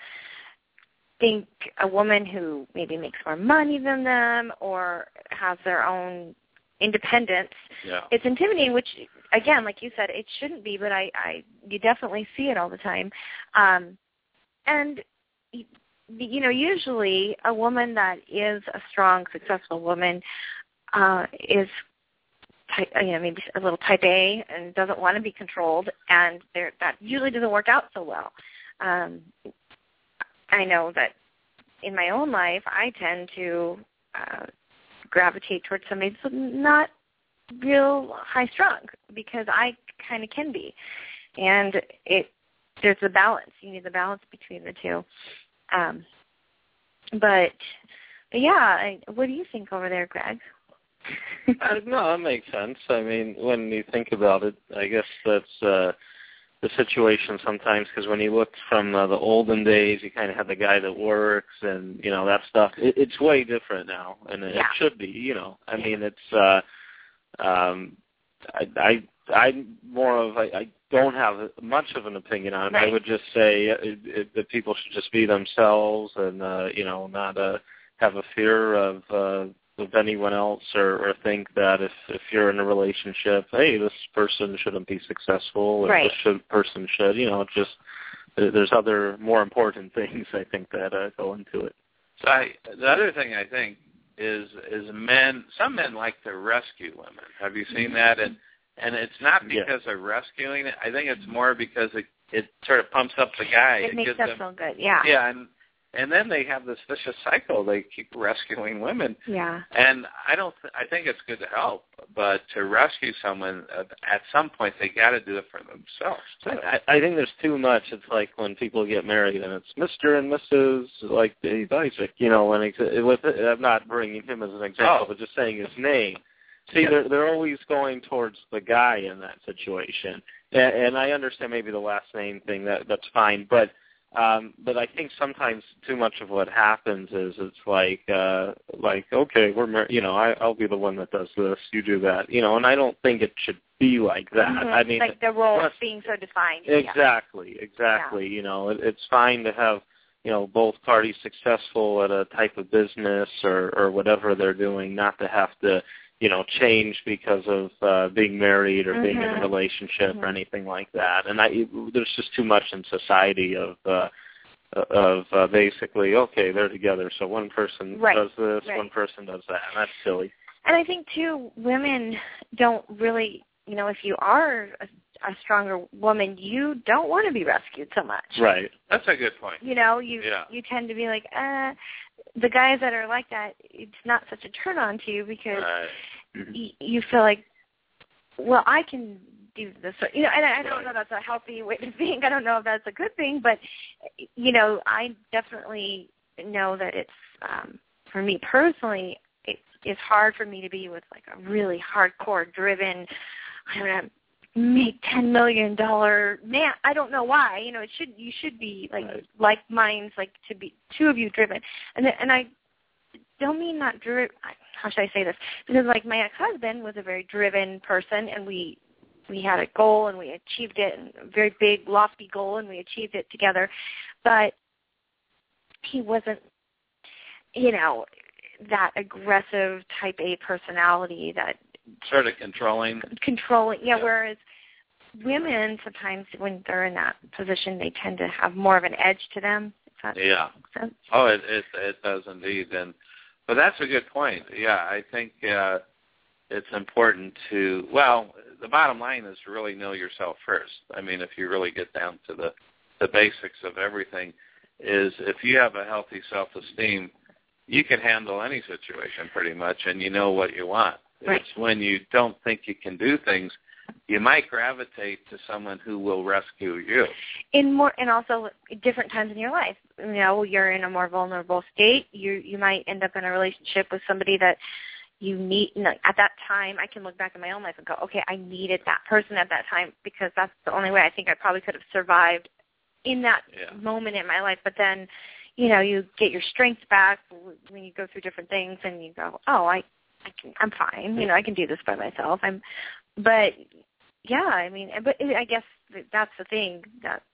think a woman who maybe makes more money than them or has their own independence, it's intimidating, which, again, like you said, it shouldn't be, but you definitely see it all the time. And usually a woman that is a strong, successful woman is, maybe a little type A and doesn't want to be controlled, and that usually doesn't work out so well. I know that in my own life, I tend to gravitate towards somebody that's not real high-strung because I kind of can be. And there's a balance. You need the balance between the two. But yeah, what do you think over there, Greg? No, that makes sense. I mean, when you think about it, I guess that's the situation sometimes, because when you look from the olden days, you kind of have the guy that works and, that stuff. It's way different now, and it should be, I mean, it's, I don't have much of an opinion on it. Right. I would just say that people should just be themselves and, not have a fear of anyone else or think that if you're in a relationship, hey, this person shouldn't be successful or this person should, just there's other more important things, I think, that go into it. So the other thing I think is some men like to rescue women. Have you seen that? And it's not because of rescuing it. I think it's more because it sort of pumps up the guy. It makes them feel good, yeah. Yeah, and then they have this vicious cycle. They keep rescuing women. Yeah. And I think it's good to help, but to rescue someone, at some point they got to do it for themselves. I think there's too much. It's like when people get married and it's Mr. and Mrs. like Dave Isaac, I'm not bringing him as an example, but just saying his name. See, they're always going towards the guy in that situation, and I understand maybe the last name thing. That's fine, but I think sometimes too much of what happens is it's like okay, I'll be the one that does this, you do that, and I don't think it should be like that. Mm-hmm. I mean, like the role being so defined. Exactly. Yeah. It's fine to have both parties successful at a type of business or whatever they're doing, not to have to change because of being married or being in a relationship or anything like that. And there's just too much in society of basically, okay, they're together, so one person does this, one person does that, and that's silly. And I think, too, women don't really, if you are a stronger woman, you don't want to be rescued so much. Right. That's a good point. You tend to be like, the guys that are like that, it's not such a turn on to you because you feel like, well, I can do this. And I don't know if that's a healthy way to think. I don't know if that's a good thing, but, I definitely know that it's, for me personally, it's hard for me to be with like a really hardcore driven, I don't know, make $10 million man. I don't know why. You should be like minds, like to be two of you driven. And I don't mean not driven. How should I say this? Because like my ex-husband was a very driven person, and we had a goal and we achieved it, and a very big, lofty goal, and we achieved it together. But he wasn't, that aggressive type A personality that sort of controlling. Yeah. Whereas women sometimes, when they're in that position, they tend to have more of an edge to them. Does that make sense? Oh, it does indeed. But that's a good point. Yeah, I think it's important to. Well, the bottom line is to really know yourself first. I mean, if you really get down to the basics of everything, is if you have a healthy self-esteem, you can handle any situation pretty much, and you know what you want. Right. It's when you don't think you can do things, you might gravitate to someone who will rescue you. And also different times in your life. You're in a more vulnerable state. You might end up in a relationship with somebody that you need. At that time, I can look back at my own life and go, okay, I needed that person at that time because that's the only way I think I probably could have survived in that moment in my life. But then, you get your strength back when you go through different things, and you go, oh, I'm fine. I can do this by myself. But I guess that's the thing that,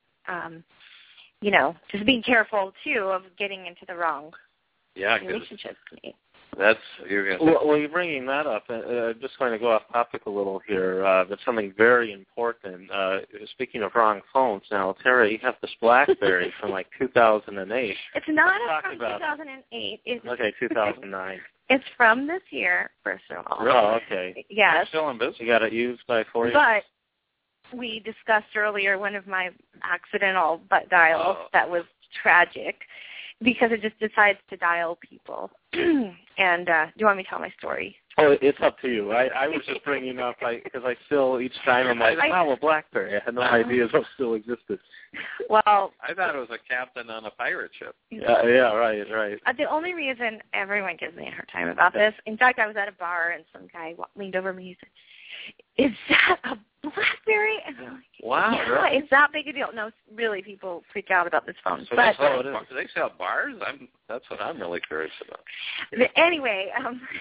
just being careful too of getting into the wrong relationships. You're going to. Well, you're bringing that up. I'm just going to go off topic a little here, but something very important. Speaking of wrong phones, now, Tara, you have this BlackBerry from like 2008. It's not from 2008. Okay, 2009. It's from this year, first of all. Really? Oh, okay. Yes. I'm still in business. You got it used by 4 years? But we discussed earlier one of my accidental butt dials that was tragic because it just decides to dial people. And do you want me to tell my story? Oh, it's up to you. I was just bringing up, because I still, each time I'm like, wow, a BlackBerry. I had no idea those still existed. Well, I thought it was a captain on a pirate ship. Yeah, right. The only reason everyone gives me a hard time about this, in fact, I was at a bar and some guy leaned over me and he said, "Is that a BlackBerry?" And I'm like, wow, yeah, really? it's that big a deal. No, really, people freak out about this phone. So but do they sell bars? That's what I'm really curious about. But anyway,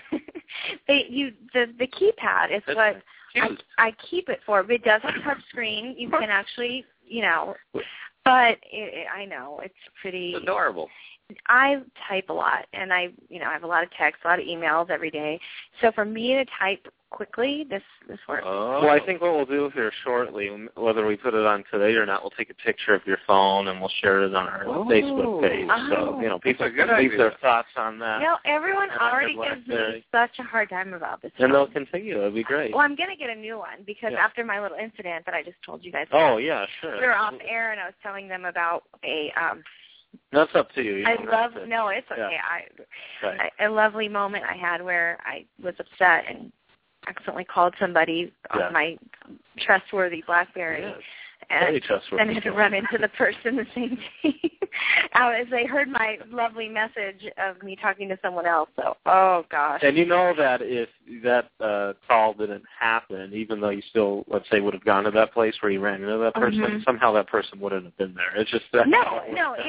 the keypad is what I keep it for. But it does have a touch screen. You can actually, but I know it's pretty. It's adorable. I type a lot, and I have a lot of texts, a lot of emails every day. So for me to type quickly, this works. Oh. Well, I think what we'll do here shortly, whether we put it on today or not, we'll take a picture of your phone and we'll share it on our Facebook page. So, people can leave their thoughts on that. Everyone already gives me such a hard time about this. And they'll continue. It'll be great. Well, I'm going to get a new one because after my little incident that I just told you guys. Oh, yeah, sure. We were off air and I was telling them about a that's up to you. It's okay. A lovely moment I had where I was upset and accidentally called somebody on my trustworthy BlackBerry, Very trustworthy. And I had to run into the person the same day as they heard my lovely message of me talking to someone else. So, oh, gosh. And you know that if that call didn't happen, even though you still, let's say, would have gone to that place where you ran into that person, somehow that person wouldn't have been there. It's just that. No,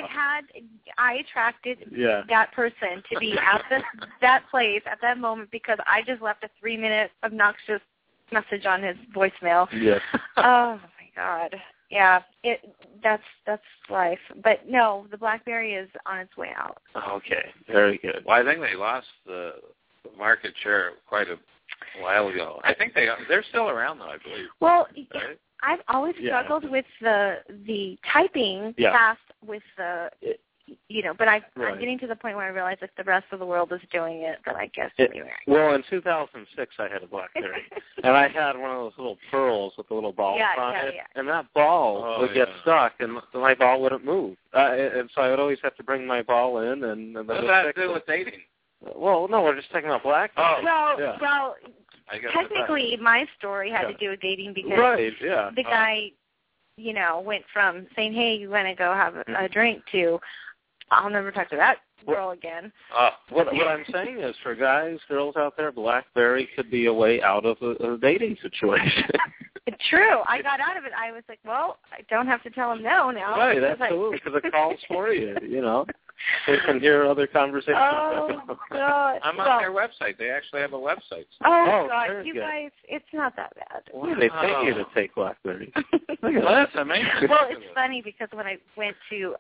I attracted that person to be at that place at that moment because I just left a 3-minute obnoxious message on his voicemail. Yes. Oh, my God. Yeah, that's life. But no, the BlackBerry is on its way out. Okay, very good. Well, I think they lost the market share quite a while ago. I think they're still around, though, I believe. Well, right? I've always struggled with the typing fast with the, but I'm getting to the point where I realize if the rest of the world is doing it, then I guess anyway. Well, in 2006, I had a BlackBerry, and I had one of those little pearls with the little ball on it, and that ball would get stuck, and my ball wouldn't move, and so I would always have to bring my ball in, and then what does that do with dating? Well, no, we're just talking about BlackBerry. Well, technically, my story had to do with dating because the guy, went from saying, "Hey, you want to go have a drink?" to I'll never talk to that girl again. What I'm saying is, for guys, girls out there, BlackBerry could be a way out of a dating situation. True. I got out of it. I was like, well, I don't have to tell him no now. Right, absolutely, because it calls for you, They can hear other conversations. Oh, God. I'm on their website. They actually have a website. Oh God, you guys, it's not that bad. Why do they pay you to take BlackBerry? Well, that's amazing. Well, it's funny because when I went to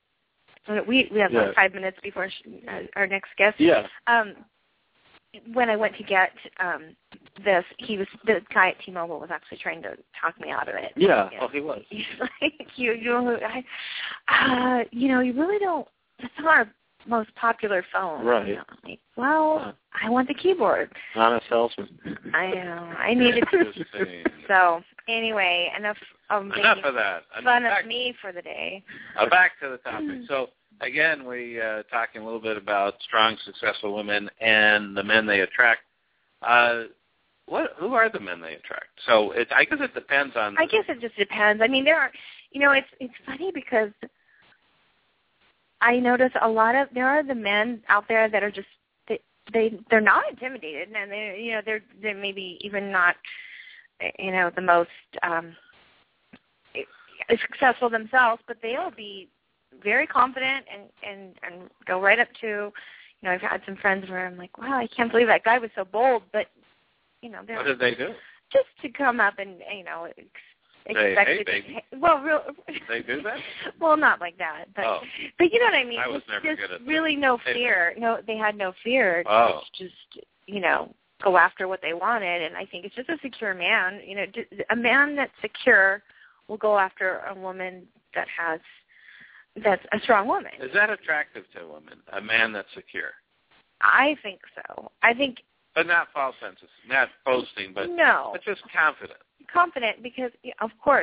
we have like 5 minutes before our next guest. Yeah. When I went to get this, the guy at T-Mobile was actually trying to talk me out of it. Yeah. Oh, he was. He's like, you really don't. That's not our most popular phone. Right. Like, well, I want the keyboard. Not a salesman. I know. I needed to. So anyway, enough of that. Fun of me for the day. Back to the topic. So again, we talking a little bit about strong, successful women and the men they attract. Who are the men they attract? So I guess it depends on. I guess it just depends. I mean, there are. It's funny because I notice there are the men out there that are just they're not intimidated, and they're maybe even not the most successful themselves, but they'll be very confident and go right up to. I've had some friends where I'm like, wow, I can't believe that guy was so bold, but what did they do? Just to come up and expect hey, it. baby. Well, they do that? Well, not like that, but you know what I mean. I was never just good at that. Really no fear. No, they had no fear. Just go after what they wanted, and I think it's just a secure man. A man that's secure will go after a woman that's a strong woman. Is that attractive to a woman? A man that's secure? I think so. But not false senses, not boasting, but no, but just confident. Confident because, of course,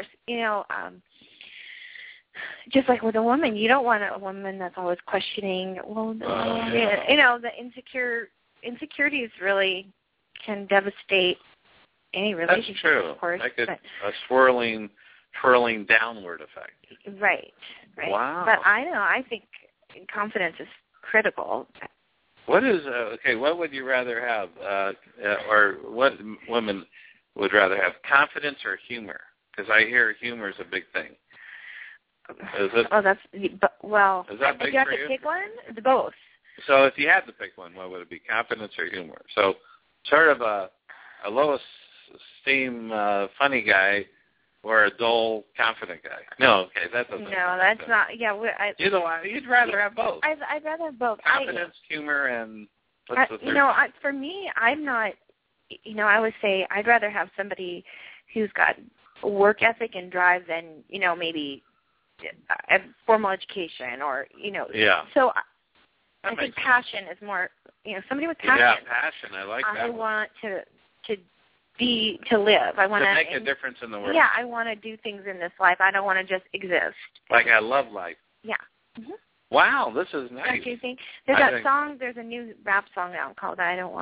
just like with a woman, you don't want a woman that's always questioning. Well, the insecurities really can devastate any relationship. That's true. Of course, like a twirling downward effect. Right. Wow. But I think confidence is critical. What is what would you rather have, or what women would rather have, confidence or humor? Because I hear humor is a big thing. Is it? Oh, that's well. Is that big if you have for to pick one, both. So if you had to pick one, what would it be? Confidence or humor? So sort of a low esteem funny guy or a dull confident guy. No, okay, that doesn't. No, that's sense. Not. Yeah, you'd rather have both. I'd rather have both. Confidence, humor, and what's the third? For me, I'm not. I would say I'd rather have somebody who's got work ethic and drive than maybe a formal education or Yeah. So I think passion is more. Somebody with passion. Yeah, passion. I like that. I want to live. I want to make a difference in the world. Yeah, I want to do things in this life. I don't want to just exist. Like I love life. Yeah. Mm-hmm. Wow, this is nice. Don't you think? There's There's a new rap song out called I Don't Want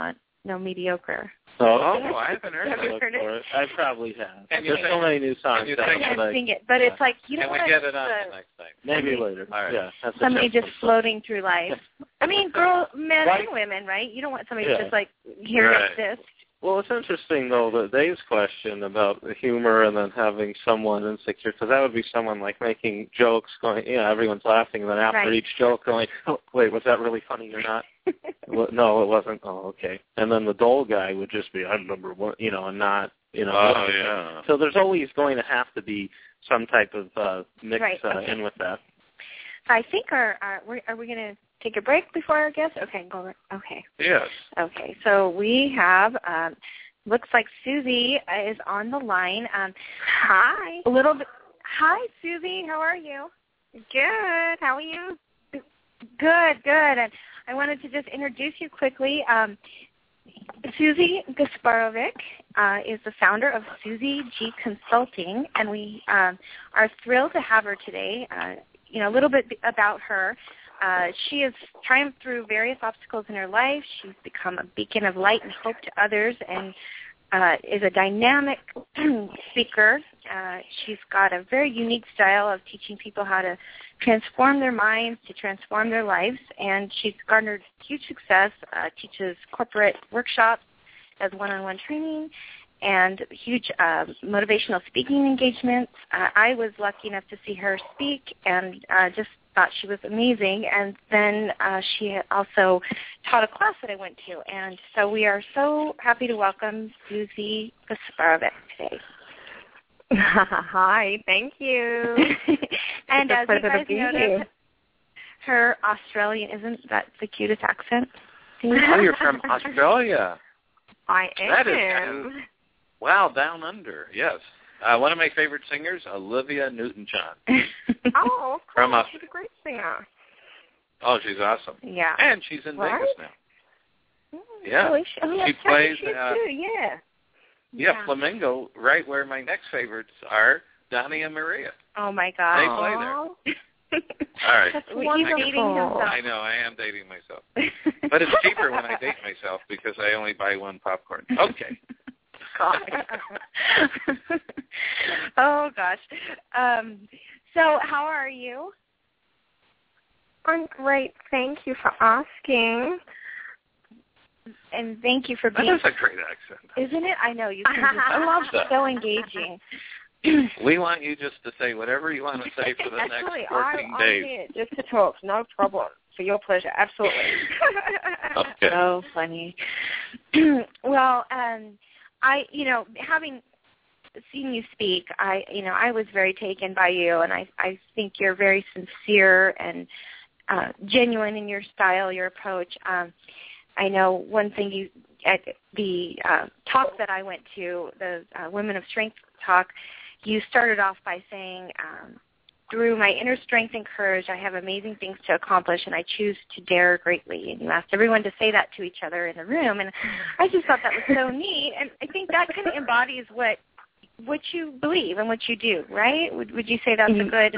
No, mediocre. Oh, I haven't heard Have that. you heard it? I probably have. And There's so many new songs. you out sing I it? that can't sing it, but it's like, you know Can we what? get it on the next thing? Maybe later. All right. Yeah, that's Somebody just floating through life. I mean, men Right. and women, right? You don't want somebody Yeah. to just like hear Right. this. Well, it's interesting, though, that Dave's question about the humor and then having someone insecure, because that would be someone like making jokes going, everyone's laughing, and then after Right. each joke going, oh, wait, was that really funny or not? Well, no, it wasn't. Oh, okay. And then the dull guy would just be, I'm number one, and not, Oh, yeah. So there's always going to have to be some type of mix Right, okay. in with that. I think are we going to take a break before our guest? Okay, go. Okay. Yes. Okay, so we have, looks like Susie is on the line. Hi. A little bit. Hi, Susie. How are you? Good. How are you? Good. And I wanted to just introduce you quickly. Susie Gasparovic is the founder of Susie G Consulting, and we are thrilled to have her today. A little bit about her. She has triumphed through various obstacles in her life. She's become a beacon of light and hope to others, and is a dynamic speaker. She's got a very unique style of teaching people how to transform their minds, to transform their lives, and she's garnered huge success, teaches corporate workshops, does one-on-one training, and huge motivational speaking engagements. I was lucky enough to see her speak and just thought she was amazing. And then she also taught a class that I went to. And so we are so happy to welcome Susie Gasparovic today. Hi, thank you. And as you guys noticed, noticed, her Australian, isn't that the cutest accent? Oh, you're from Australia. I That is am. Wow, down under, yes. One of my favorite singers, Olivia Newton-John. Oh, of From course. She's a great singer. Oh, she's awesome. Yeah. And she's in Right? Vegas now. Yeah. Oh, she plays, too, yeah. Yeah, Flamingo, right where my next favorites are, Donnie and Maria. Oh, my They God. play there. All right. That's He's wonderful. dating himself. I know, I am dating myself. But it's cheaper when I date myself because I only buy one popcorn. Okay. God. Oh, gosh. So how are you? I'm great. Thank you for asking. And thank you for That being... is a great accent. Isn't it? I know. You can just, I love that. So engaging. We want you just to say whatever you want to say for the Actually, next 14 I'm days. here just to talk. No problem. For your pleasure. Absolutely. Okay. So funny. Well, having seen you speak, I was very taken by you, and I think you're very sincere and genuine in your style, your approach. I know one thing at the talk that I went to, the Women of Strength talk, you started off by saying, through my inner strength and courage, I have amazing things to accomplish, and I choose to dare greatly. And you asked everyone to say that to each other in the room, and I just thought that was so neat. And I think that kind of embodies what you believe and what you do, right? Would you say that's a good?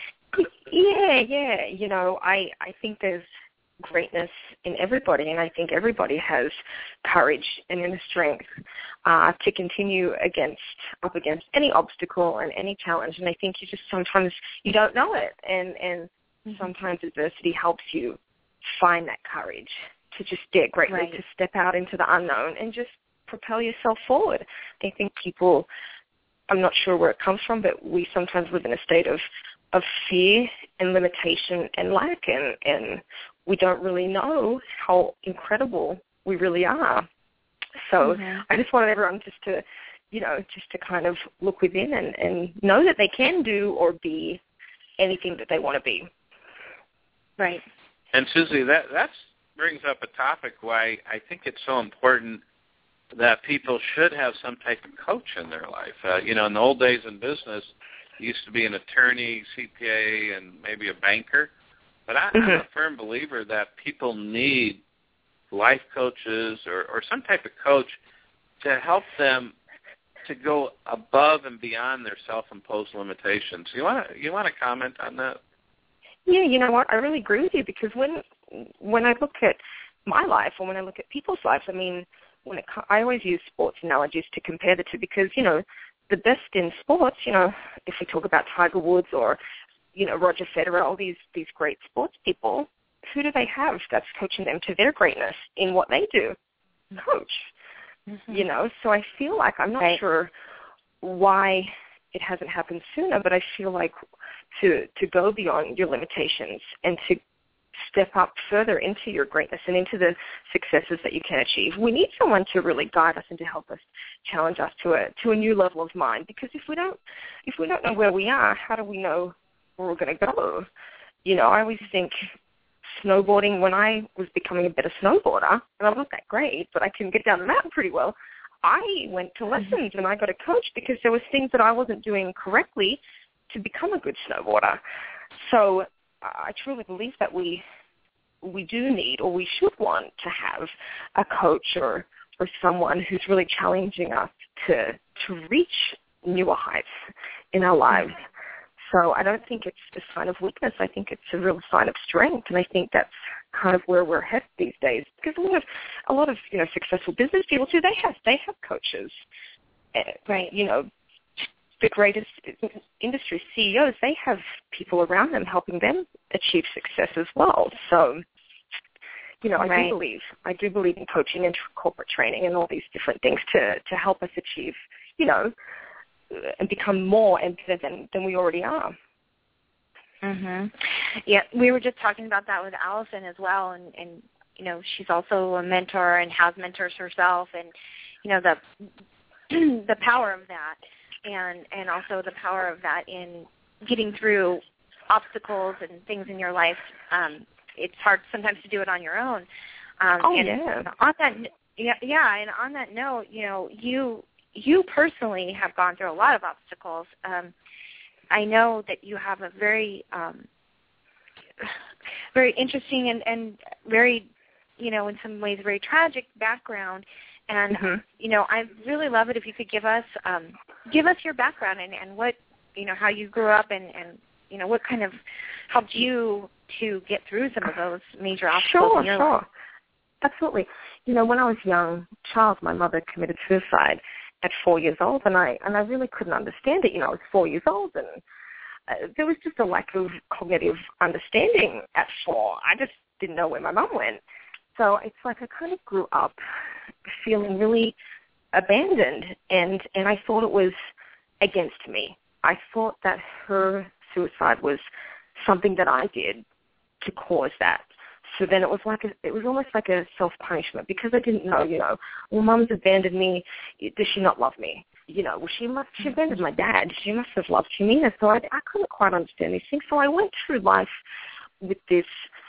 Yeah. I think there's greatness in everybody, and I think everybody has courage and inner strength to continue up against any obstacle and any challenge. And I think sometimes you don't know it, and sometimes adversity helps you find that courage to just dare greatly, Right. to step out into the unknown and just propel yourself forward. I think people, I'm not sure where it comes from, but we sometimes live in a state of fear and limitation and lack, and we don't really know how incredible we really are. So I just wanted everyone just to kind of look within and know that they can do or be anything that they want to be. Right. And Susie, that brings up a topic why I think it's so important that people should have some type of coach in their life. In the old days in business, it used to be an attorney, CPA, and maybe a banker. But I'm a firm believer that people need life coaches or some type of coach to help them to go above and beyond their self-imposed limitations. You want to comment on that? Yeah, you know what? I really agree with you, because when I look at my life or when I look at people's lives, I mean, I always use sports analogies to compare the two because, the best in sports, if we talk about Tiger Woods or, Roger Federer, all these great sports people, who do they have that's coaching them to their greatness in what they do? Coach. Mm-hmm. So I feel like I'm not sure why it hasn't happened sooner, but I feel like to go beyond your limitations and to step up further into your greatness and into the successes that you can achieve, we need someone to really guide us and to help us, challenge us to a new level of mind. Because if we don't know where we are, how do we know where we're going to go? I always think snowboarding, when I was becoming a better snowboarder, and I'm not that great, but I can get down the mountain pretty well, I went to lessons and I got a coach because there was things that I wasn't doing correctly to become a good snowboarder. So I truly believe that we do need, or we should want to have a coach or someone who's really challenging us to reach newer heights in our lives. So I don't think it's a sign of weakness. I think it's a real sign of strength, and I think that's kind of where we're headed these days. Because a lot of successful business people too, they have coaches, right? The greatest industry CEOs, they have people around them helping them achieve success as well. So, I do believe in coaching and corporate training and all these different things to help us achieve, and become more and better than we already are. Mhm. Yeah, we were just talking about that with Allison as well, and she's also a mentor and has mentors herself, and the power of that, and also the power of that in getting through obstacles and things in your life. It's hard sometimes to do it on your own. On that, and on that note, you personally have gone through a lot of obstacles. I know that you have a very, very interesting and very, in some ways very tragic background. And I really love it if you could give us your background and what, how you grew up and what kind of helped you to get through some of those major obstacles in your life. Absolutely. When I was young child, my mother committed suicide at 4 years old, and I really couldn't understand it. I was 4 years old, and there was just a lack of cognitive understanding at 4. I just didn't know where my mom went. So it's like I kind of grew up feeling really abandoned, and I thought it was against me. I thought that her suicide was something that I did to cause that. So then it was almost like a self-punishment because I didn't know, well, Mom's abandoned me. Does she not love me? Well, she abandoned my dad. She must have loved him either. So I couldn't quite understand these things. So I went through life with this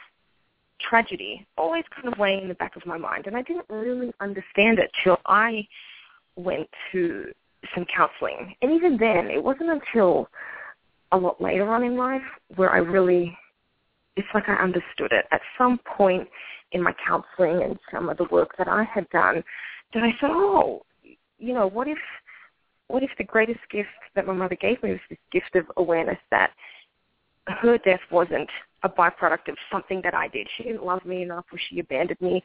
tragedy always kind of weighing in the back of my mind. And I didn't really understand it till I went to some counseling. And even then, it wasn't until a lot later on in life where it's like I understood it. At some point in my counseling and some of the work that I had done, that I said, what if the greatest gift that my mother gave me was this gift of awareness that her death wasn't a byproduct of something that I did. She didn't love me enough, or she abandoned me,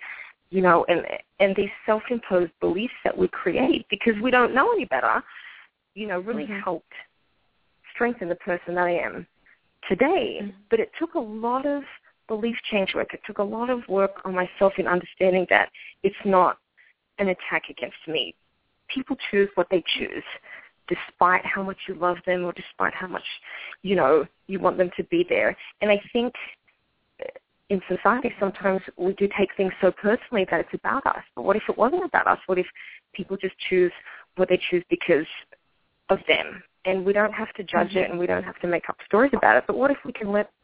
and these self-imposed beliefs that we create because we don't know any better, really helped strengthen the person that I am today. But it took a lot of belief change work. It took a lot of work on myself in understanding that it's not an attack against me. People choose what they choose, despite how much you love them or despite how much, you want them to be there. And I think in society sometimes we do take things so personally that it's about us. But what if it wasn't about us? What if people just choose what they choose because of them? And we don't have to judge it and we don't have to make up stories about it. But what if we can let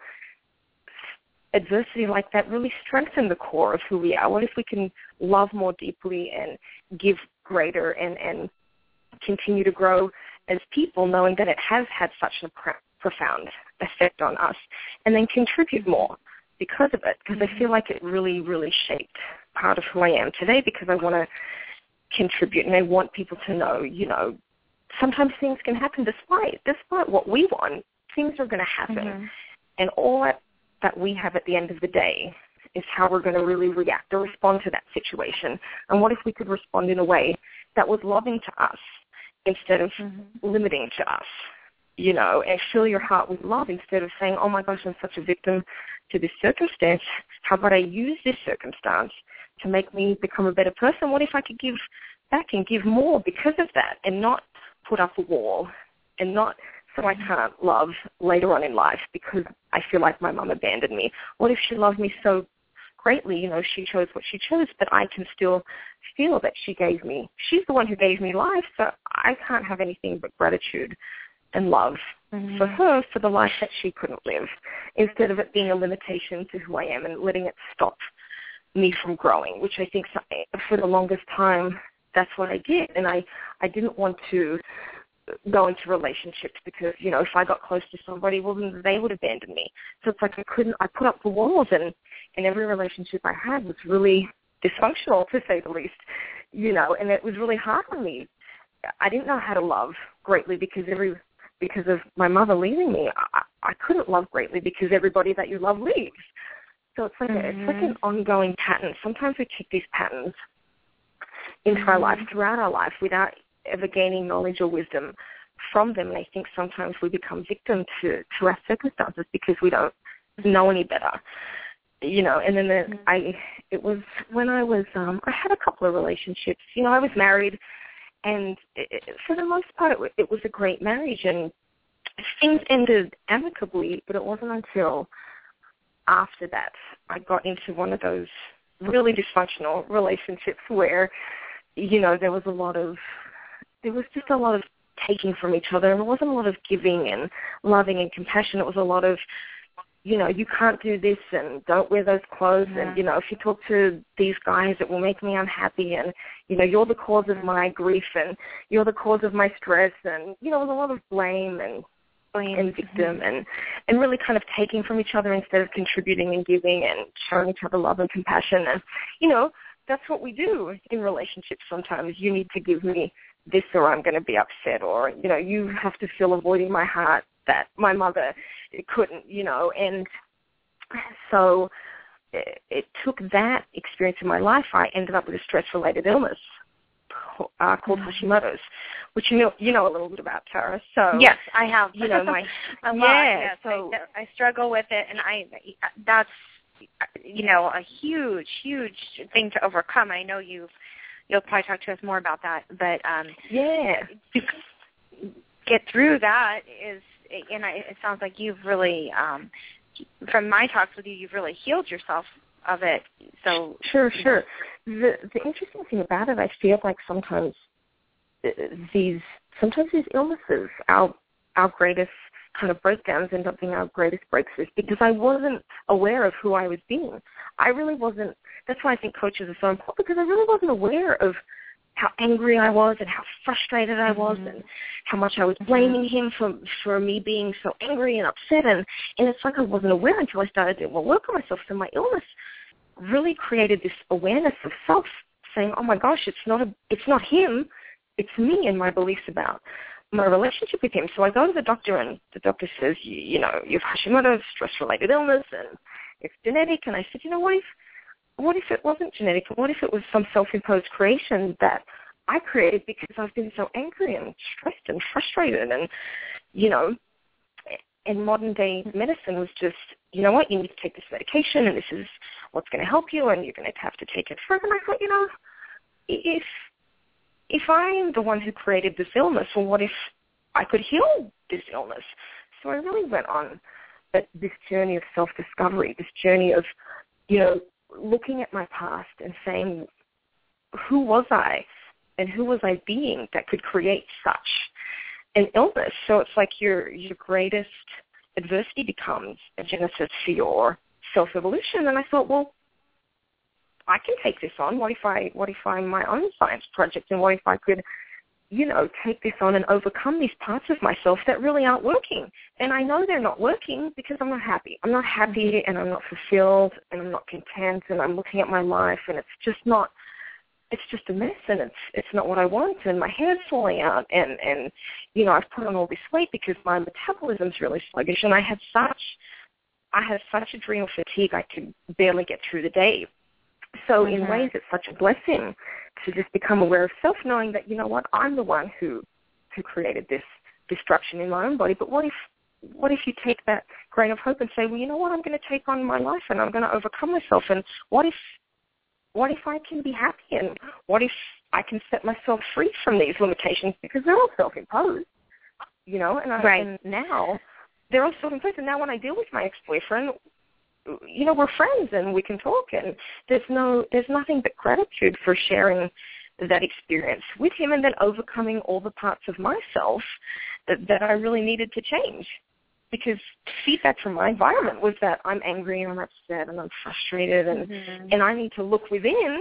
adversity like that really strengthen the core of who we are? What if we can love more deeply and give greater and continue to grow as people, knowing that it has had such a profound effect on us, and then contribute more because of it? Because I feel like it really, really shaped part of who I am today because I want to contribute and I want people to know, sometimes things can happen despite what we want. Things are going to happen. And all that we have at the end of the day is how we're going to really react or respond to that situation. And what if we could respond in a way that was loving to us instead of limiting to us, you know, and fill your heart with love instead of saying, oh, my gosh, I'm such a victim to this circumstance. How about I use this circumstance to make me become a better person? What if I could give back and give more because of that and not put up a wall and not so I can't love later on in life because I feel like my mum abandoned me? What if she loved me so greatly, you know, she chose what she chose, but I can still feel that she's the one who gave me life, so I can't have anything but gratitude and love for her, for the life that she couldn't live, instead of it being a limitation to who I am and letting it stop me from growing, which I think for the longest time, that's what I did. And I didn't want to go into relationships because, you know, if I got close to somebody, well, then they would abandon me. So it's like I put up the walls, and every relationship I had was really dysfunctional, to say the least, you know, and it was really hard on me. I didn't know how to love greatly because of my mother leaving me. I couldn't love greatly because everybody that you love leaves. So it's like it's like an ongoing pattern. Sometimes we take these patterns into our life, throughout our life, without ever gaining knowledge or wisdom from them. And I think sometimes we become victim to our circumstances because we don't know any better, you know. And then it was when I was I had a couple of relationships. You know, I was married, and for the most part, it was a great marriage, and things ended amicably. But it wasn't until after that I got into one of those really dysfunctional relationships where, you know, there was just a lot of taking from each other, and it wasn't a lot of giving and loving and compassion. It was a lot of, you know, you can't do this and don't wear those clothes, and, you know, if you talk to these guys, it will make me unhappy, and, you know, you're the cause of my grief, and you're the cause of my stress, and, you know, it was a lot of blame and victim and really kind of taking from each other instead of contributing and giving and showing each other love and compassion. And, you know, that's what we do in relationships sometimes. You need to give me this or I'm going to be upset, or, you know, you have to feel a void in my heart that my mother couldn't, you know. And so it took that experience in my life. I ended up with a stress-related illness called Hashimoto's, which you know a little bit about, Tara. So yes, I have. You know, my a lot. Yeah, yes, so I struggle with it, and that's, you know, a huge thing to overcome. I know you'll probably talk to us more about that, but to get through that is, and it sounds like you've really, from my talks with you, you've really healed yourself of it. So sure. The interesting thing about it, I feel like sometimes these illnesses, our greatest kind of breakdowns end up being our greatest breakthroughs, because I wasn't aware of who I was being. I really wasn't. That's why I think coaches are so important, because I really wasn't aware of how angry I was and how frustrated I was and how much I was blaming him for me being so angry and upset. And it's like I wasn't aware until I started doing more work on myself. So my illness really created this awareness of self, saying, oh my gosh, it's not him, it's me and my beliefs about my relationship with him. So I go to the doctor, and the doctor says, you know, you have Hashimoto's, stress-related illness, and it's genetic. And I said, you know, what if it wasn't genetic? What if it was some self-imposed creation that I created because I've been so angry and stressed and frustrated? And, you know, and modern-day medicine was just, you know what, you need to take this medication, and this is what's going to help you, and you're going to have to take it forever. And I thought, you know, if I'm the one who created this illness, well, what if I could heal this illness? So I really went on this journey of self-discovery, this journey of, you know, looking at my past and saying, who was I and who was I being that could create such an illness? So it's like your greatest adversity becomes a genesis for your self-evolution. And I thought, well, I can take this on. What if I'm my own science project, and what if I could, you know, take this on and overcome these parts of myself that really aren't working? And I know they're not working because I'm not happy. I'm not happy, and I'm not fulfilled, and I'm not content, and I'm looking at my life, and it's just a mess, and it's not what I want, and my hair's falling out, and you know, I've put on all this weight because my metabolism's really sluggish, and I had such I have such adrenal fatigue I could barely get through the day. So in ways, it's such a blessing to just become aware of self, knowing that, you know what, I'm the one who created this destruction in my own body. But what if you take that grain of hope and say, well, you know what, I'm going to take on my life and I'm going to overcome myself. And what if I can be happy? And what if I can set myself free from these limitations, because they're all self-imposed, you know? And and now they're all self-imposed. And now when I deal with my ex-boyfriend, you know, we're friends and we can talk, and there's nothing but gratitude for sharing that experience with him and then overcoming all the parts of myself that I really needed to change. Because feedback from my environment was that I'm angry and I'm upset and I'm frustrated and I need to look within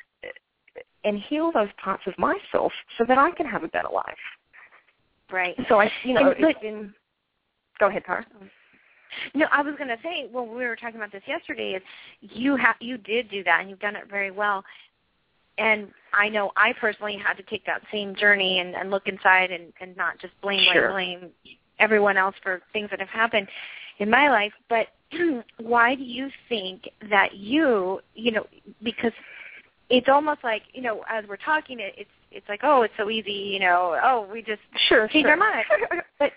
and heal those parts of myself so that I can have a better life. Right. So it's been. Go ahead, Tara. No, I was going to say, well, we were talking about this yesterday, is you did do that, and you've done it very well. And I know I personally had to take that same journey and look inside and not just blame everyone else for things that have happened in my life. But why do you think that you know, because it's almost like, you know, as we're talking, it's like, oh, it's so easy, you know, we just change our mind. But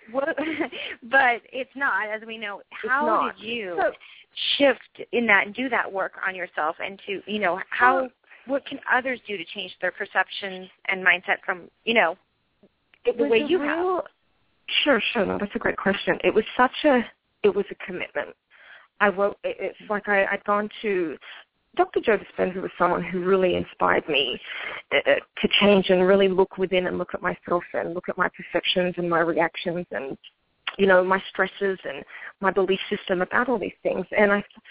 it's not, as we know. How did you shift in that and do that work on yourself, and to, you know, what can others do to change their perceptions and mindset from, you know, the way you have? Sure. No, that's a great question. It was a commitment. It's like I'd gone to Dr. Joe Dispenza was someone who really inspired me to change and really look within and look at myself and look at my perceptions and my reactions and, you know, my stresses and my belief system about all these things. And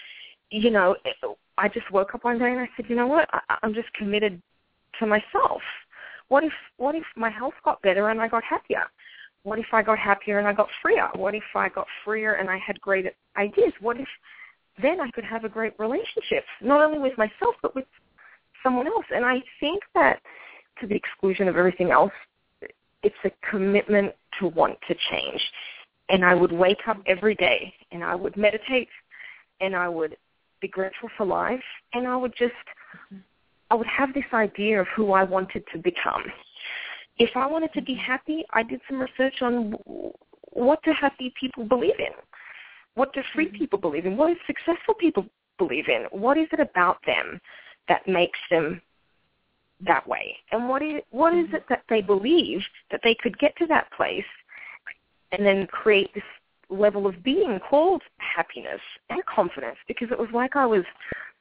I just woke up one day and I said, you know what, I'm just committed to myself. What if my health got better and I got happier? What if I got happier and I got freer? What if I got freer and I had great ideas? What if then I could have a great relationship, not only with myself, but with someone else? And I think that, to the exclusion of everything else, it's a commitment to want to change. And I would wake up every day, and I would meditate, and I would be grateful for life, and I would have this idea of who I wanted to become. If I wanted to be happy, I did some research on what do happy people believe in. What do free people believe in? What do successful people believe in? What is it about them that makes them that way? And what is it that they believe that they could get to that place and then create this level of being called happiness and confidence? Because it was like I was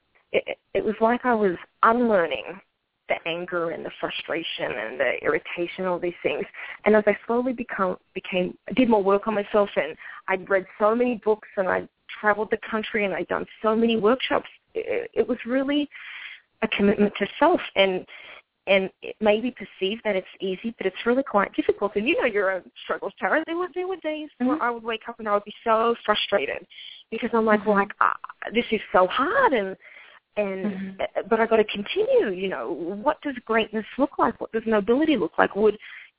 unlearning the anger and the frustration and the irritation, all these things. And as I slowly did more work on myself, and I'd read so many books, and I traveled the country, and I'd done so many workshops, it was really a commitment to self. And it may be perceived that it's easy, but it's really quite difficult. And you know your own struggles, Tara. There were days where I would wake up and I would be so frustrated because I'm like, this is so hard, but I got to continue. You know, what does greatness look like? What does nobility look like? Would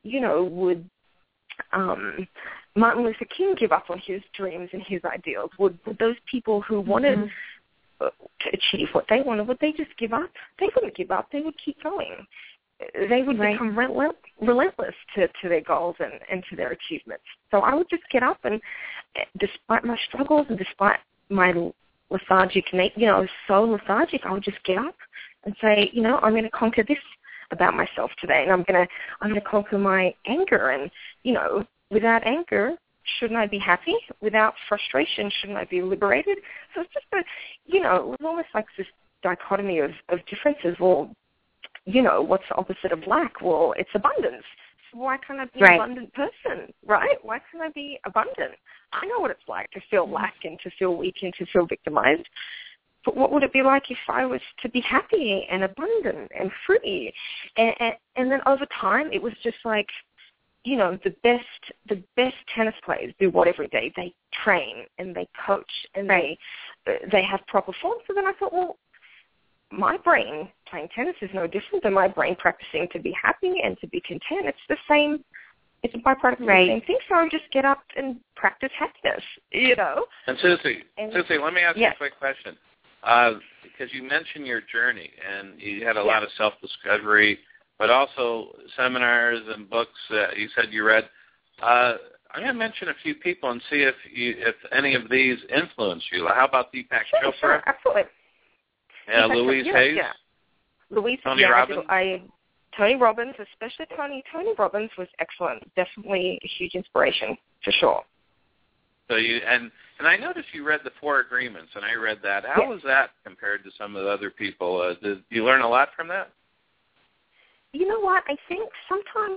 Martin Luther King give up on his dreams and his ideals? Would those people who wanted to achieve what they wanted, would they just give up? They wouldn't give up. They would keep going. They would become relentless to their goals and to their achievements. So I would just get up, and despite my struggles and despite my lethargic, you know, I was so lethargic, I would just get up and say, you know, I'm going to conquer this about myself today, and I'm going to conquer my anger. And, you know, without anger, shouldn't I be happy? Without frustration, shouldn't I be liberated? So it's just it was almost like this dichotomy of differences. Well, you know, what's the opposite of lack? Well, it's abundance. So why can't I be an abundant person, right? Why can't I be abundant? I know what it's like to feel lack and to feel weak and to feel victimized. But what would it be like if I was to be happy and abundant and free? And then over time, it was just like, you know, the best tennis players do what every day? They train and they coach and they have proper form. So then I thought, well, my brain playing tennis is no different than my brain practicing to be happy and to be content. It's the It's a byproduct of the same thing. So just get up and practice happiness, you know. And Susie, let me ask you a quick question. Because you mentioned your journey, and you had a lot of self-discovery, but also seminars and books that you said you read. I'm going to mention a few people and see if any of these influenced you. How about Deepak Chopra? Sure, absolutely. Yeah, Louise Hayes? Yeah. Louise, Tony Robbins? Tony Robbins, especially Tony Robbins was excellent. Definitely a huge inspiration, for sure. So and I noticed you read the 4 Agreements, and I read that. How was that compared to some of the other people? Did you learn a lot from that? You know what? I think sometimes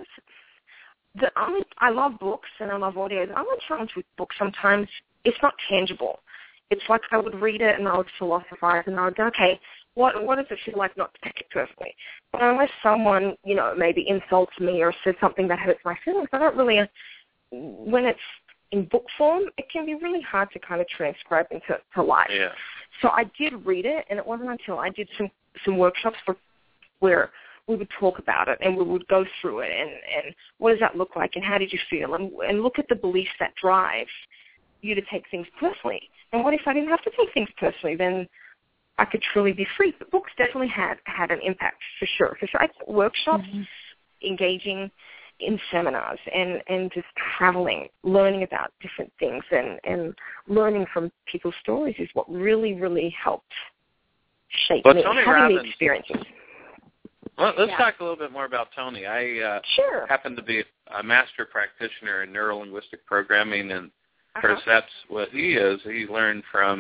I love books and I love audios. I'm a challenge with books sometimes. It's not tangible. It's like I would read it and I would philosophize and I would go, okay, what does it feel like not to take it personally? But unless someone, you know, maybe insults me or says something that hurts my feelings, I don't really, when it's in book form, it can be really hard to kind of transcribe into life. Yeah. So I did read it, and it wasn't until I did some workshops where we would talk about it and we would go through it and what does that look like and how did you feel and look at the beliefs that drive you to take things personally. And what if I didn't have to take things personally? Then I could truly be free. But books definitely had an impact, for sure. I think workshops, engaging in seminars and just traveling, learning about different things and learning from people's stories is what really, really helped shape me, having the experiences. Well, let's talk a little bit more about Tony. I happen to be a master practitioner in neuro-linguistic programming, and of course that's what he is. He learned from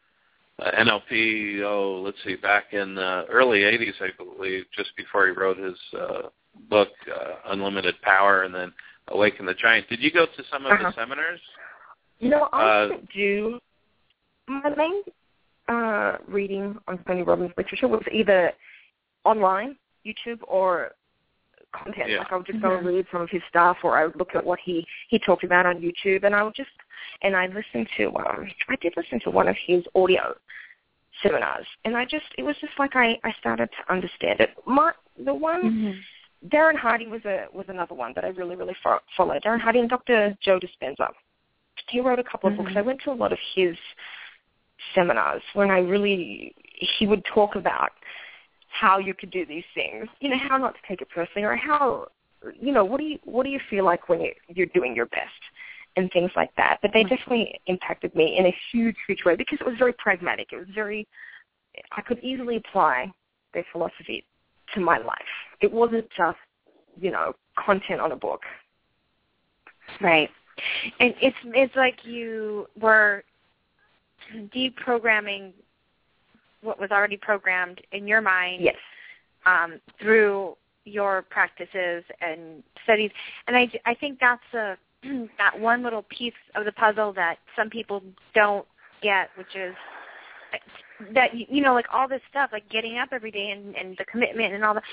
NLP, back in the early 80s, I believe, just before he wrote his book, Unlimited Power, and then Awaken the Giant. Did you go to some of the seminars? No, I didn't do. My main reading on Tony Robbins literature was either online, YouTube, or content. Like I would just go and read some of his stuff, or I would look at what he talked about on YouTube, and I listened to I did listen to one of his audio seminars, and it was just like I started to understand it. The one Darren Hardy was another one that I really, really followed. Darren Hardy and Dr. Joe Dispenza. He wrote a couple of books. I went to a lot of his seminars when he would talk about how you could do these things, you know, how not to take it personally, or how, you know, what do you feel like when you're doing your best, and things like that. But they definitely impacted me in a huge, huge way because it was very pragmatic. It was I could easily apply their philosophy to my life. It wasn't just, you know, content on a book. Right. And it's like you were deprogramming what was already programmed in your mind through your practices and studies. And I think that's that one little piece of the puzzle that some people don't get, which is that, you know, like all this stuff, like getting up every day and the commitment and all that.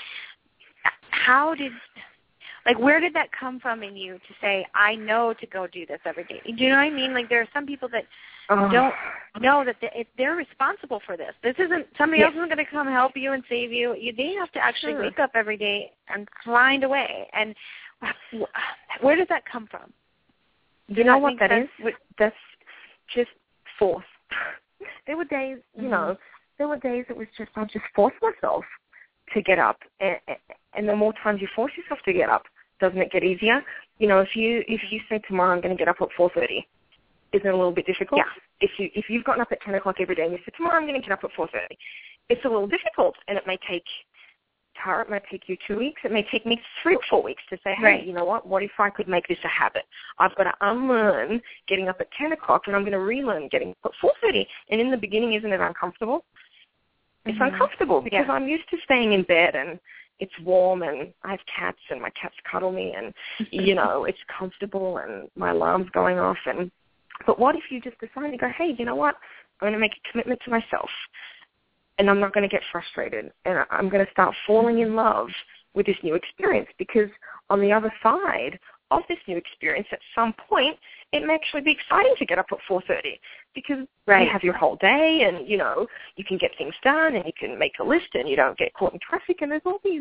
Where did that come from in you to say, I know to go do this every day? Do you know what I mean? Like, there are some people that don't know that they're responsible for this. This isn't, somebody else isn't going to come help you and save you. They have to actually wake up every day and find a way. And where does that come from? You know what that is? That's just force. There were days, you know, it was just, I just forced myself to get up. And the more times you force yourself to get up, doesn't it get easier? You know, if you say tomorrow I'm going to get up at 4:30, isn't it a little bit difficult? Yeah. If you've gotten up at 10 o'clock every day and you say tomorrow I'm going to get up at 4:30, it's a little difficult, and it may take you 2 weeks. It may take me 3 or 4 weeks to say, hey, you know what if I could make this a habit? I've got to unlearn getting up at 10 o'clock, and I'm going to relearn getting up at 4:30. And in the beginning, isn't it uncomfortable? It's uncomfortable because I'm used to staying in bed, and it's warm, and I have cats, and my cats cuddle me, and, you know, it's comfortable, and my alarm's going off. But what if you just decide to go, hey, you know what? I'm going to make a commitment to myself, and I'm not going to get frustrated, and I'm going to start falling in love with this new experience, because on the other side of this new experience, at some point, it may actually be exciting to get up at 4:30 because you have your whole day, and, you know, you can get things done, and you can make a list, and you don't get caught in traffic, and there's all these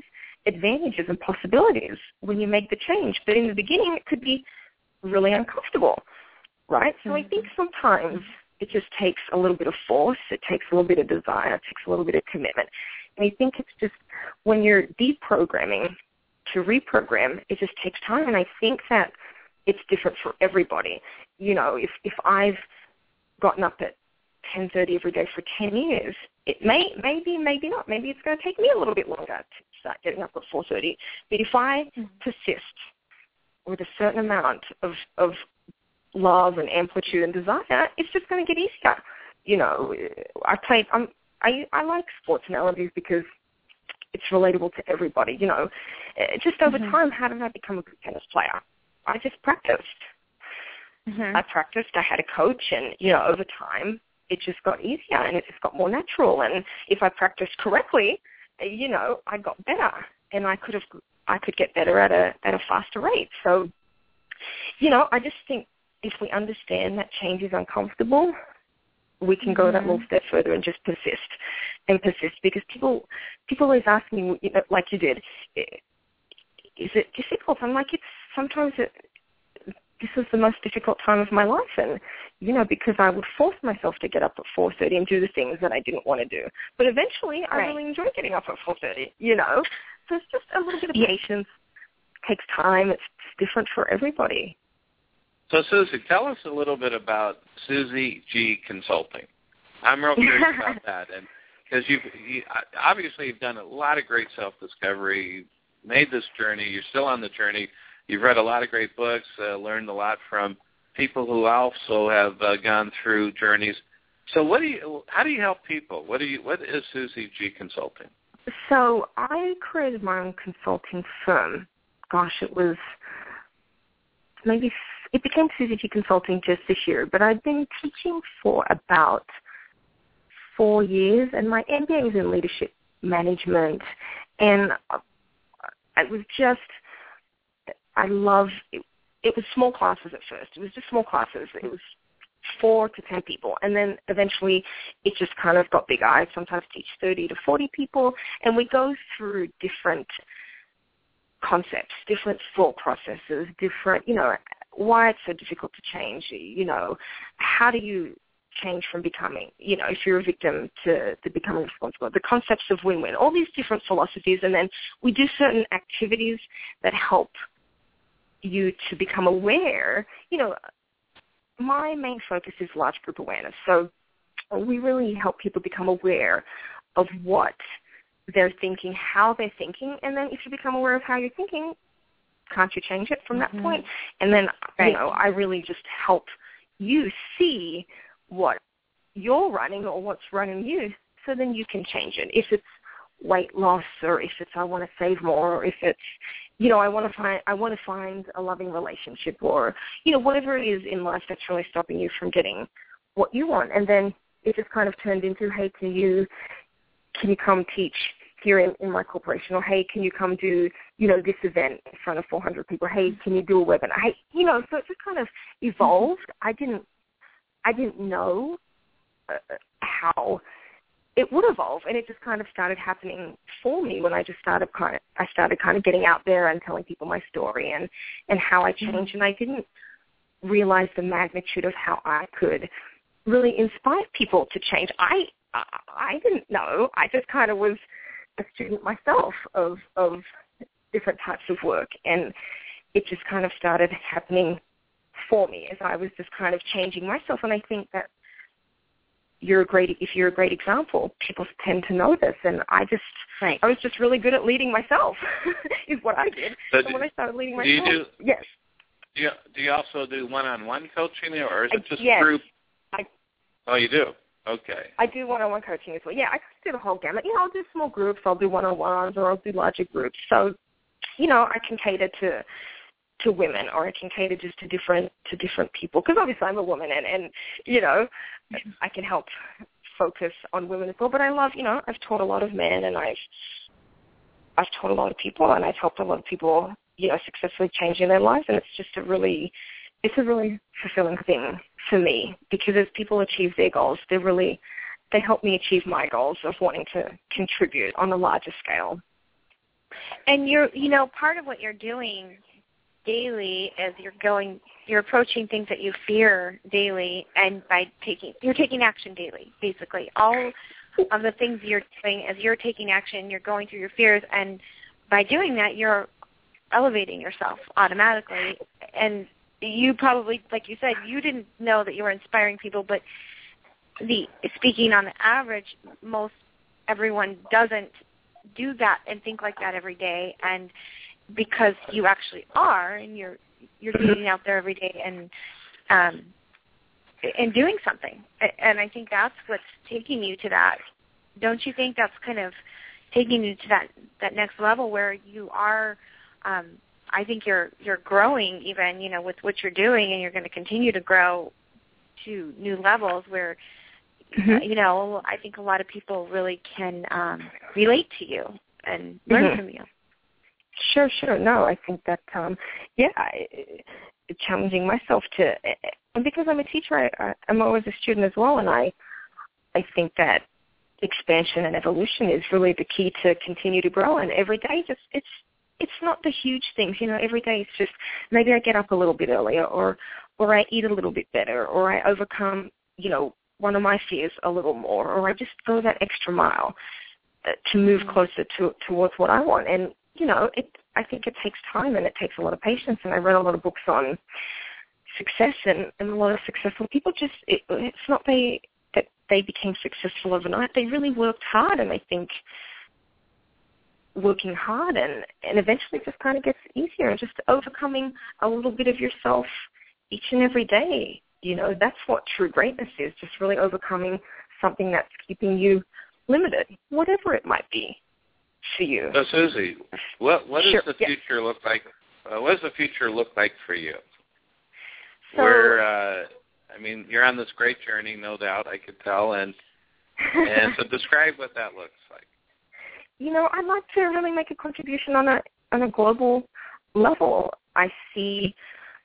advantages and possibilities when you make the change. But in the beginning, it could be really uncomfortable, right? So I think sometimes it just takes a little bit of force. It takes a little bit of desire. It takes a little bit of commitment. And I think it's just when you're deprogramming to reprogram, it just takes time. And I think that it's different for everybody. You know, if I've gotten up at 10:30 every day for 10 years, it maybe not. Maybe it's going to take me a little bit longer to start getting up at 4:30. But if I persist with a certain amount of love and amplitude and desire, it's just going to get easier. You know, I like sports analogies because it's relatable to everybody. You know, just over time, how did I become a good tennis player? I just practiced. I practiced. I had a coach, and you know, over time, it just got easier and it just got more natural. And if I practiced correctly, you know, I got better, and I could get better at a faster rate. So, you know, I just think if we understand that change is uncomfortable, we can go that little step further and just persist, because people always ask me, you know, like you did, is it difficult? I'm like, this is the most difficult time of my life, and you know, because I would force myself to get up at 4:30 and do the things that I didn't want to do. But eventually, I really enjoy getting up at 4:30. You know, so it's just a little bit of patience. It takes time. It's different for everybody. So, Susie, tell us a little bit about Susie G Consulting. I'm real curious about that, and because you obviously you've done a lot of great self-discovery, you've made this journey, you're still on the journey, you've read a lot of great books, learned a lot from people who also have gone through journeys. So, how do you help people? What is Susie G Consulting? So, I created my own consulting firm. Gosh, it became Susie G Consulting just this year, but I've been teaching for about 4 years, and my MBA is in leadership management, and it was small classes at first. It was just small classes. It was 4 to 10 people, and then eventually it just kind of got bigger. I sometimes teach 30 to 40 people, and we go through different concepts, different thought processes, different, you know, why it's so difficult to change, you know, how do you change from becoming, you know, if you're a victim to becoming responsible, the concepts of win-win, all these different philosophies, and then we do certain activities that help you to become aware. You know, my main focus is large group awareness, so we really help people become aware of what they're thinking, how they're thinking, and then if you become aware of how you're thinking, can't you change it from that point? And then, you know, I really just help you see what you're running or what's running you, so then you can change it. If it's weight loss, or if it's I want to save more, or if it's, you know, I want to find a loving relationship, or, you know, whatever it is in life that's really stopping you from getting what you want. And then it just kind of turned into, hey, can you come teach here in my corporation, or hey, can you come do, you know, this event in front of 400 people? Hey, can you do a webinar? Hey, you know, so it just kind of evolved. I didn't know how it would evolve, and it just kind of started happening for me when I started kind of getting out there and telling people my story and how I changed, and I didn't realize the magnitude of how I could really inspire people to change. I didn't know. I just kind of was a student myself of different types of work, and it just kind of started happening for me as I was just kind of changing myself. And I think that if you're a great example, people tend to notice. And I was just really good at leading myself is what I did. So when I started leading myself, yes. Do you also do one-on-one coaching, or is it just yes. group? Oh, you do? Okay. I do one-on-one coaching as well. Yeah, I do the whole gamut. You know, I'll do small groups, I'll do one-on-ones, or I'll do larger groups. So, you know, I can cater to women, or I can cater just to different people, because obviously I'm a woman, and you know, I can help focus on women as well. But I love, you know, I've taught a lot of men, and I've taught a lot of people, and I've helped a lot of people, you know, successfully changing their lives, and it's just a really fulfilling thing for me, because as people achieve their goals, they help me achieve my goals of wanting to contribute on a larger scale. And part of what you're doing daily is you're approaching things that you fear daily, and you're taking action daily, basically. All of the things you're doing, as you're taking action, you're going through your fears, and by doing that, you're elevating yourself automatically. And you probably, like you said, you didn't know that you were inspiring people, but speaking on the average, most everyone doesn't do that and think like that every day. And because you actually are, and you're getting out there every day and doing something. And I think that's what's taking you to that. Don't you think that's kind of taking you to that next level where you are? I think you're growing even, with what you're doing, and you're going to continue to grow to new levels where, I think a lot of people really can relate to you and learn from you. Sure. No, I think that, challenging myself and because I'm a teacher, I'm always a student as well, and I think that expansion and evolution is really the key to continue to grow. And every day, it's not the huge things, every day it's just maybe I get up a little bit earlier, or I eat a little bit better, or I overcome, one of my fears a little more, or I just go that extra mile to move closer towards what I want. And, I think it takes time, and it takes a lot of patience, and I read a lot of books on success, and a lot of successful people it's not that they became successful overnight. They really worked hard, and I think working hard and eventually it just kind of gets easier, and just overcoming a little bit of yourself each and every day. That's what true greatness is, just really overcoming something that's keeping you limited, whatever it might be for you. So, Susie, what does the future look like? What does the future look like for you? So, you're on this great journey, no doubt, I could tell, and so describe what that looks like. I'd like to really make a contribution on a global level. I see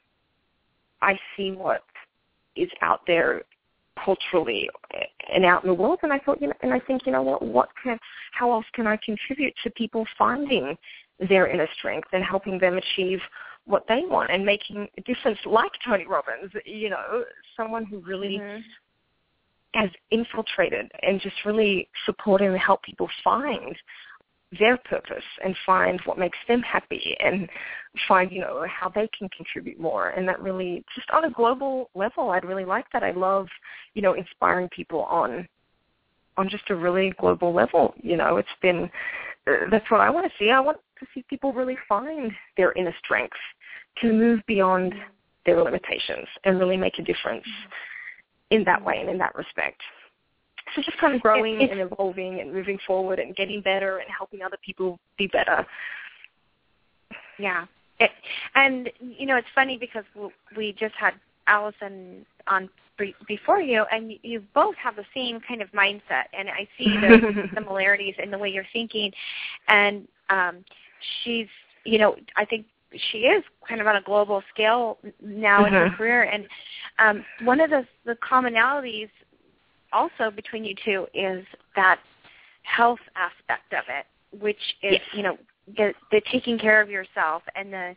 what is out there culturally and out in the world, and I thought, and I think, how else can I contribute to people finding their inner strength and helping them achieve what they want and making a difference, like Tony Robbins, someone who really has infiltrated and just really supported and helped people find their purpose and find what makes them happy and find, how they can contribute more. And that really, just on a global level, I'd really like that. I love, inspiring people on just a really global level. It's been, that's what I want to see. I want to see people really find their inner strength to move beyond their limitations and really make a difference in that way and in that respect. So just kind of growing and evolving and moving forward and getting better and helping other people be better. Yeah. And it's funny because we just had Allison on before you, and you both have the same kind of mindset, and I see the similarities in the way you're thinking. And she's, I think she is kind of on a global scale now in her career. And one of the commonalities also between you two is that health aspect of it, which is, the taking care of yourself and the,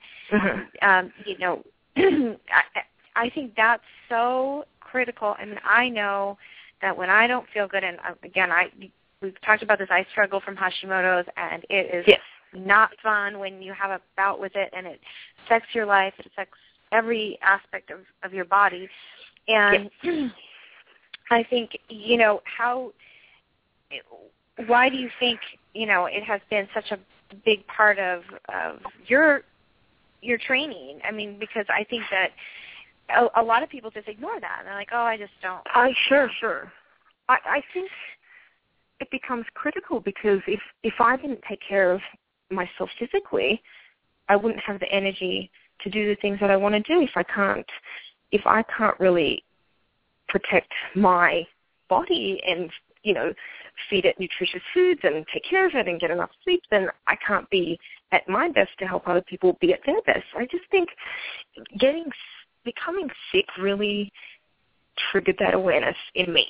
I think that's so critical. I mean, I know that when I don't feel good, and again, we've talked about this, I struggle from Hashimoto's, and it is not fun when you have a bout with it, and it affects your life, it affects every aspect of your body. And I think, why do you think, it has been such a big part of your training? I mean, because I think that a lot of people just ignore that. And they're like, oh, I just don't. Sure. I think it becomes critical because if I didn't take care of myself physically, I wouldn't have the energy to do the things that I want to do. If I can't really protect my body and, feed it nutritious foods and take care of it and get enough sleep, then I can't be at my best to help other people be at their best. I just think becoming sick really triggered that awareness in me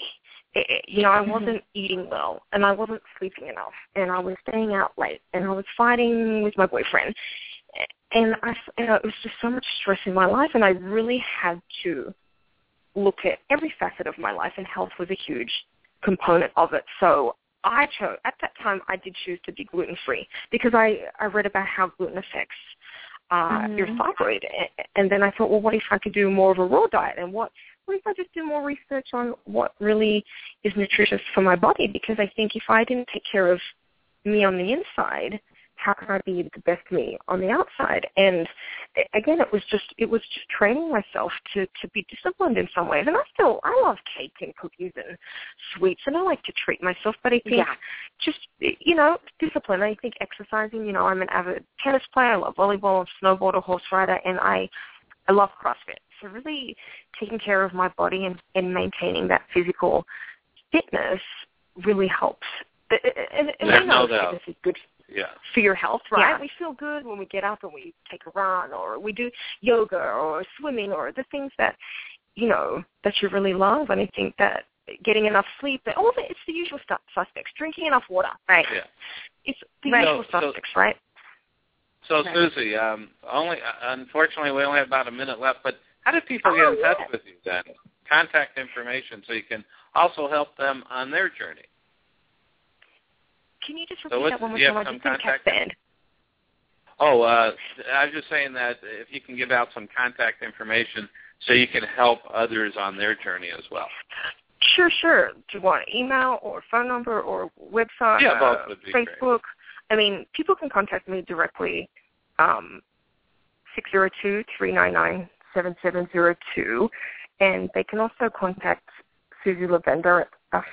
I wasn't eating well, and I wasn't sleeping enough, and I was staying out late, and I was fighting with my boyfriend, and it was just so much stress in my life, and I really had to look at every facet of my life, and health was a huge component of it. So I chose, at that time, I did choose to be gluten-free because I read about how gluten affects your thyroid, and then I thought, well, what if I could do more of a raw diet, and what if I just do more research on what really is nutritious for my body? Because I think if I didn't take care of me on the inside, how can I be the best me on the outside? And again, it was just training myself to be disciplined in some ways. And I love cake and cookies and sweets, and I like to treat myself. But I think just, discipline. I think exercising, I'm an avid tennis player. I love volleyball, snowboarder, horse rider, and I love CrossFit. So really taking care of my body and maintaining that physical fitness really helps. And fitness is good for your health, right? Yeah. We feel good when we get up and we take a run, or we do yoga or swimming, or the things that, that you really love. And I think that getting enough sleep, it's the usual suspects. Drinking enough water, right? Yeah. It's the usual suspects, right? So, Susie, unfortunately, we only have about a minute left, but how do people get in touch with you then? Contact information so you can also help them on their journey. Can you just repeat that one more time? I just didn't catch the end. I was just saying that if you can give out some contact information so you can help others on their journey as well. Sure. Do you want an email or phone number or website? Yeah, both would be Facebook. Great. I mean, people can contact me directly, 602-399-7702, and they can also contact Susie Lavender at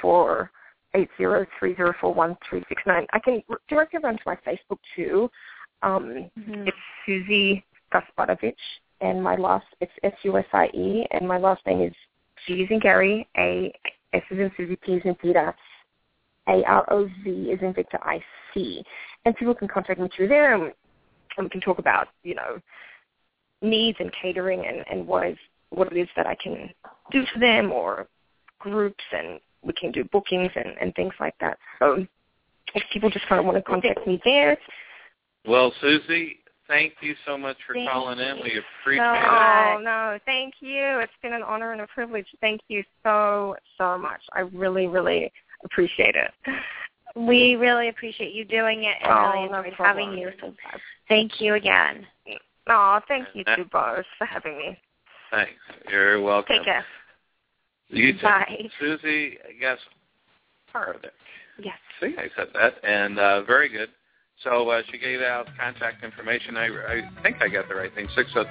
480-3041-369. I can direct everyone to my Facebook too. It's Susie Gasparovich, and it's SUSIE, and my last name is G as in Gary, A, S as in Susie, P as in Peter, AROZ is in Victor, IC. And people can contact me through there, and we can talk about, needs and catering and what it is that I can do for them, or groups, and we can do bookings and things like that. So if people just kind of want to contact me there. Well, Susie, thank you so much for calling in. We appreciate it. Oh, no, thank you. It's been an honor and a privilege. Thank you so much. I really, really appreciate it. We really appreciate you doing it, and really enjoyed having you. So thank you again. Oh, thank you too, both, for having me. Thanks. You're welcome. Take care. You too. Bye. Susie, I guess, Paradek. Yes. See, I said that, and very good. So she gave out contact information. I think I got the right thing,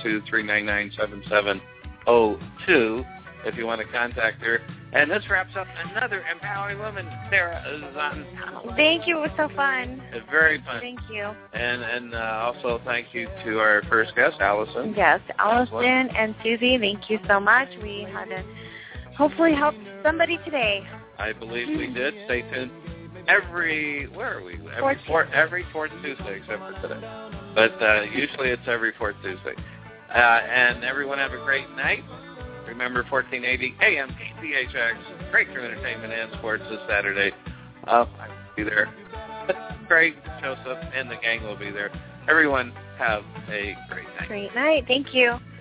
602-399-7702, if you want to contact her. And this wraps up another Empowering Women. Sarah is on. Thank you. It was so fun. Very fun. Thank you. And also thank you to our first guest, Allison. Yes, Allison and Susie, thank you so much. We had to hopefully help somebody today. I believe we did. Stay tuned. Every fourth Tuesday, except for today. But usually it's every fourth Tuesday. And everyone have a great night. Remember, 1480 AM KPHX, Breakthrough Entertainment and Sports this Saturday. I will be there. Craig, Joseph, and the gang will be there. Everyone have a great night. Great night. Thank you.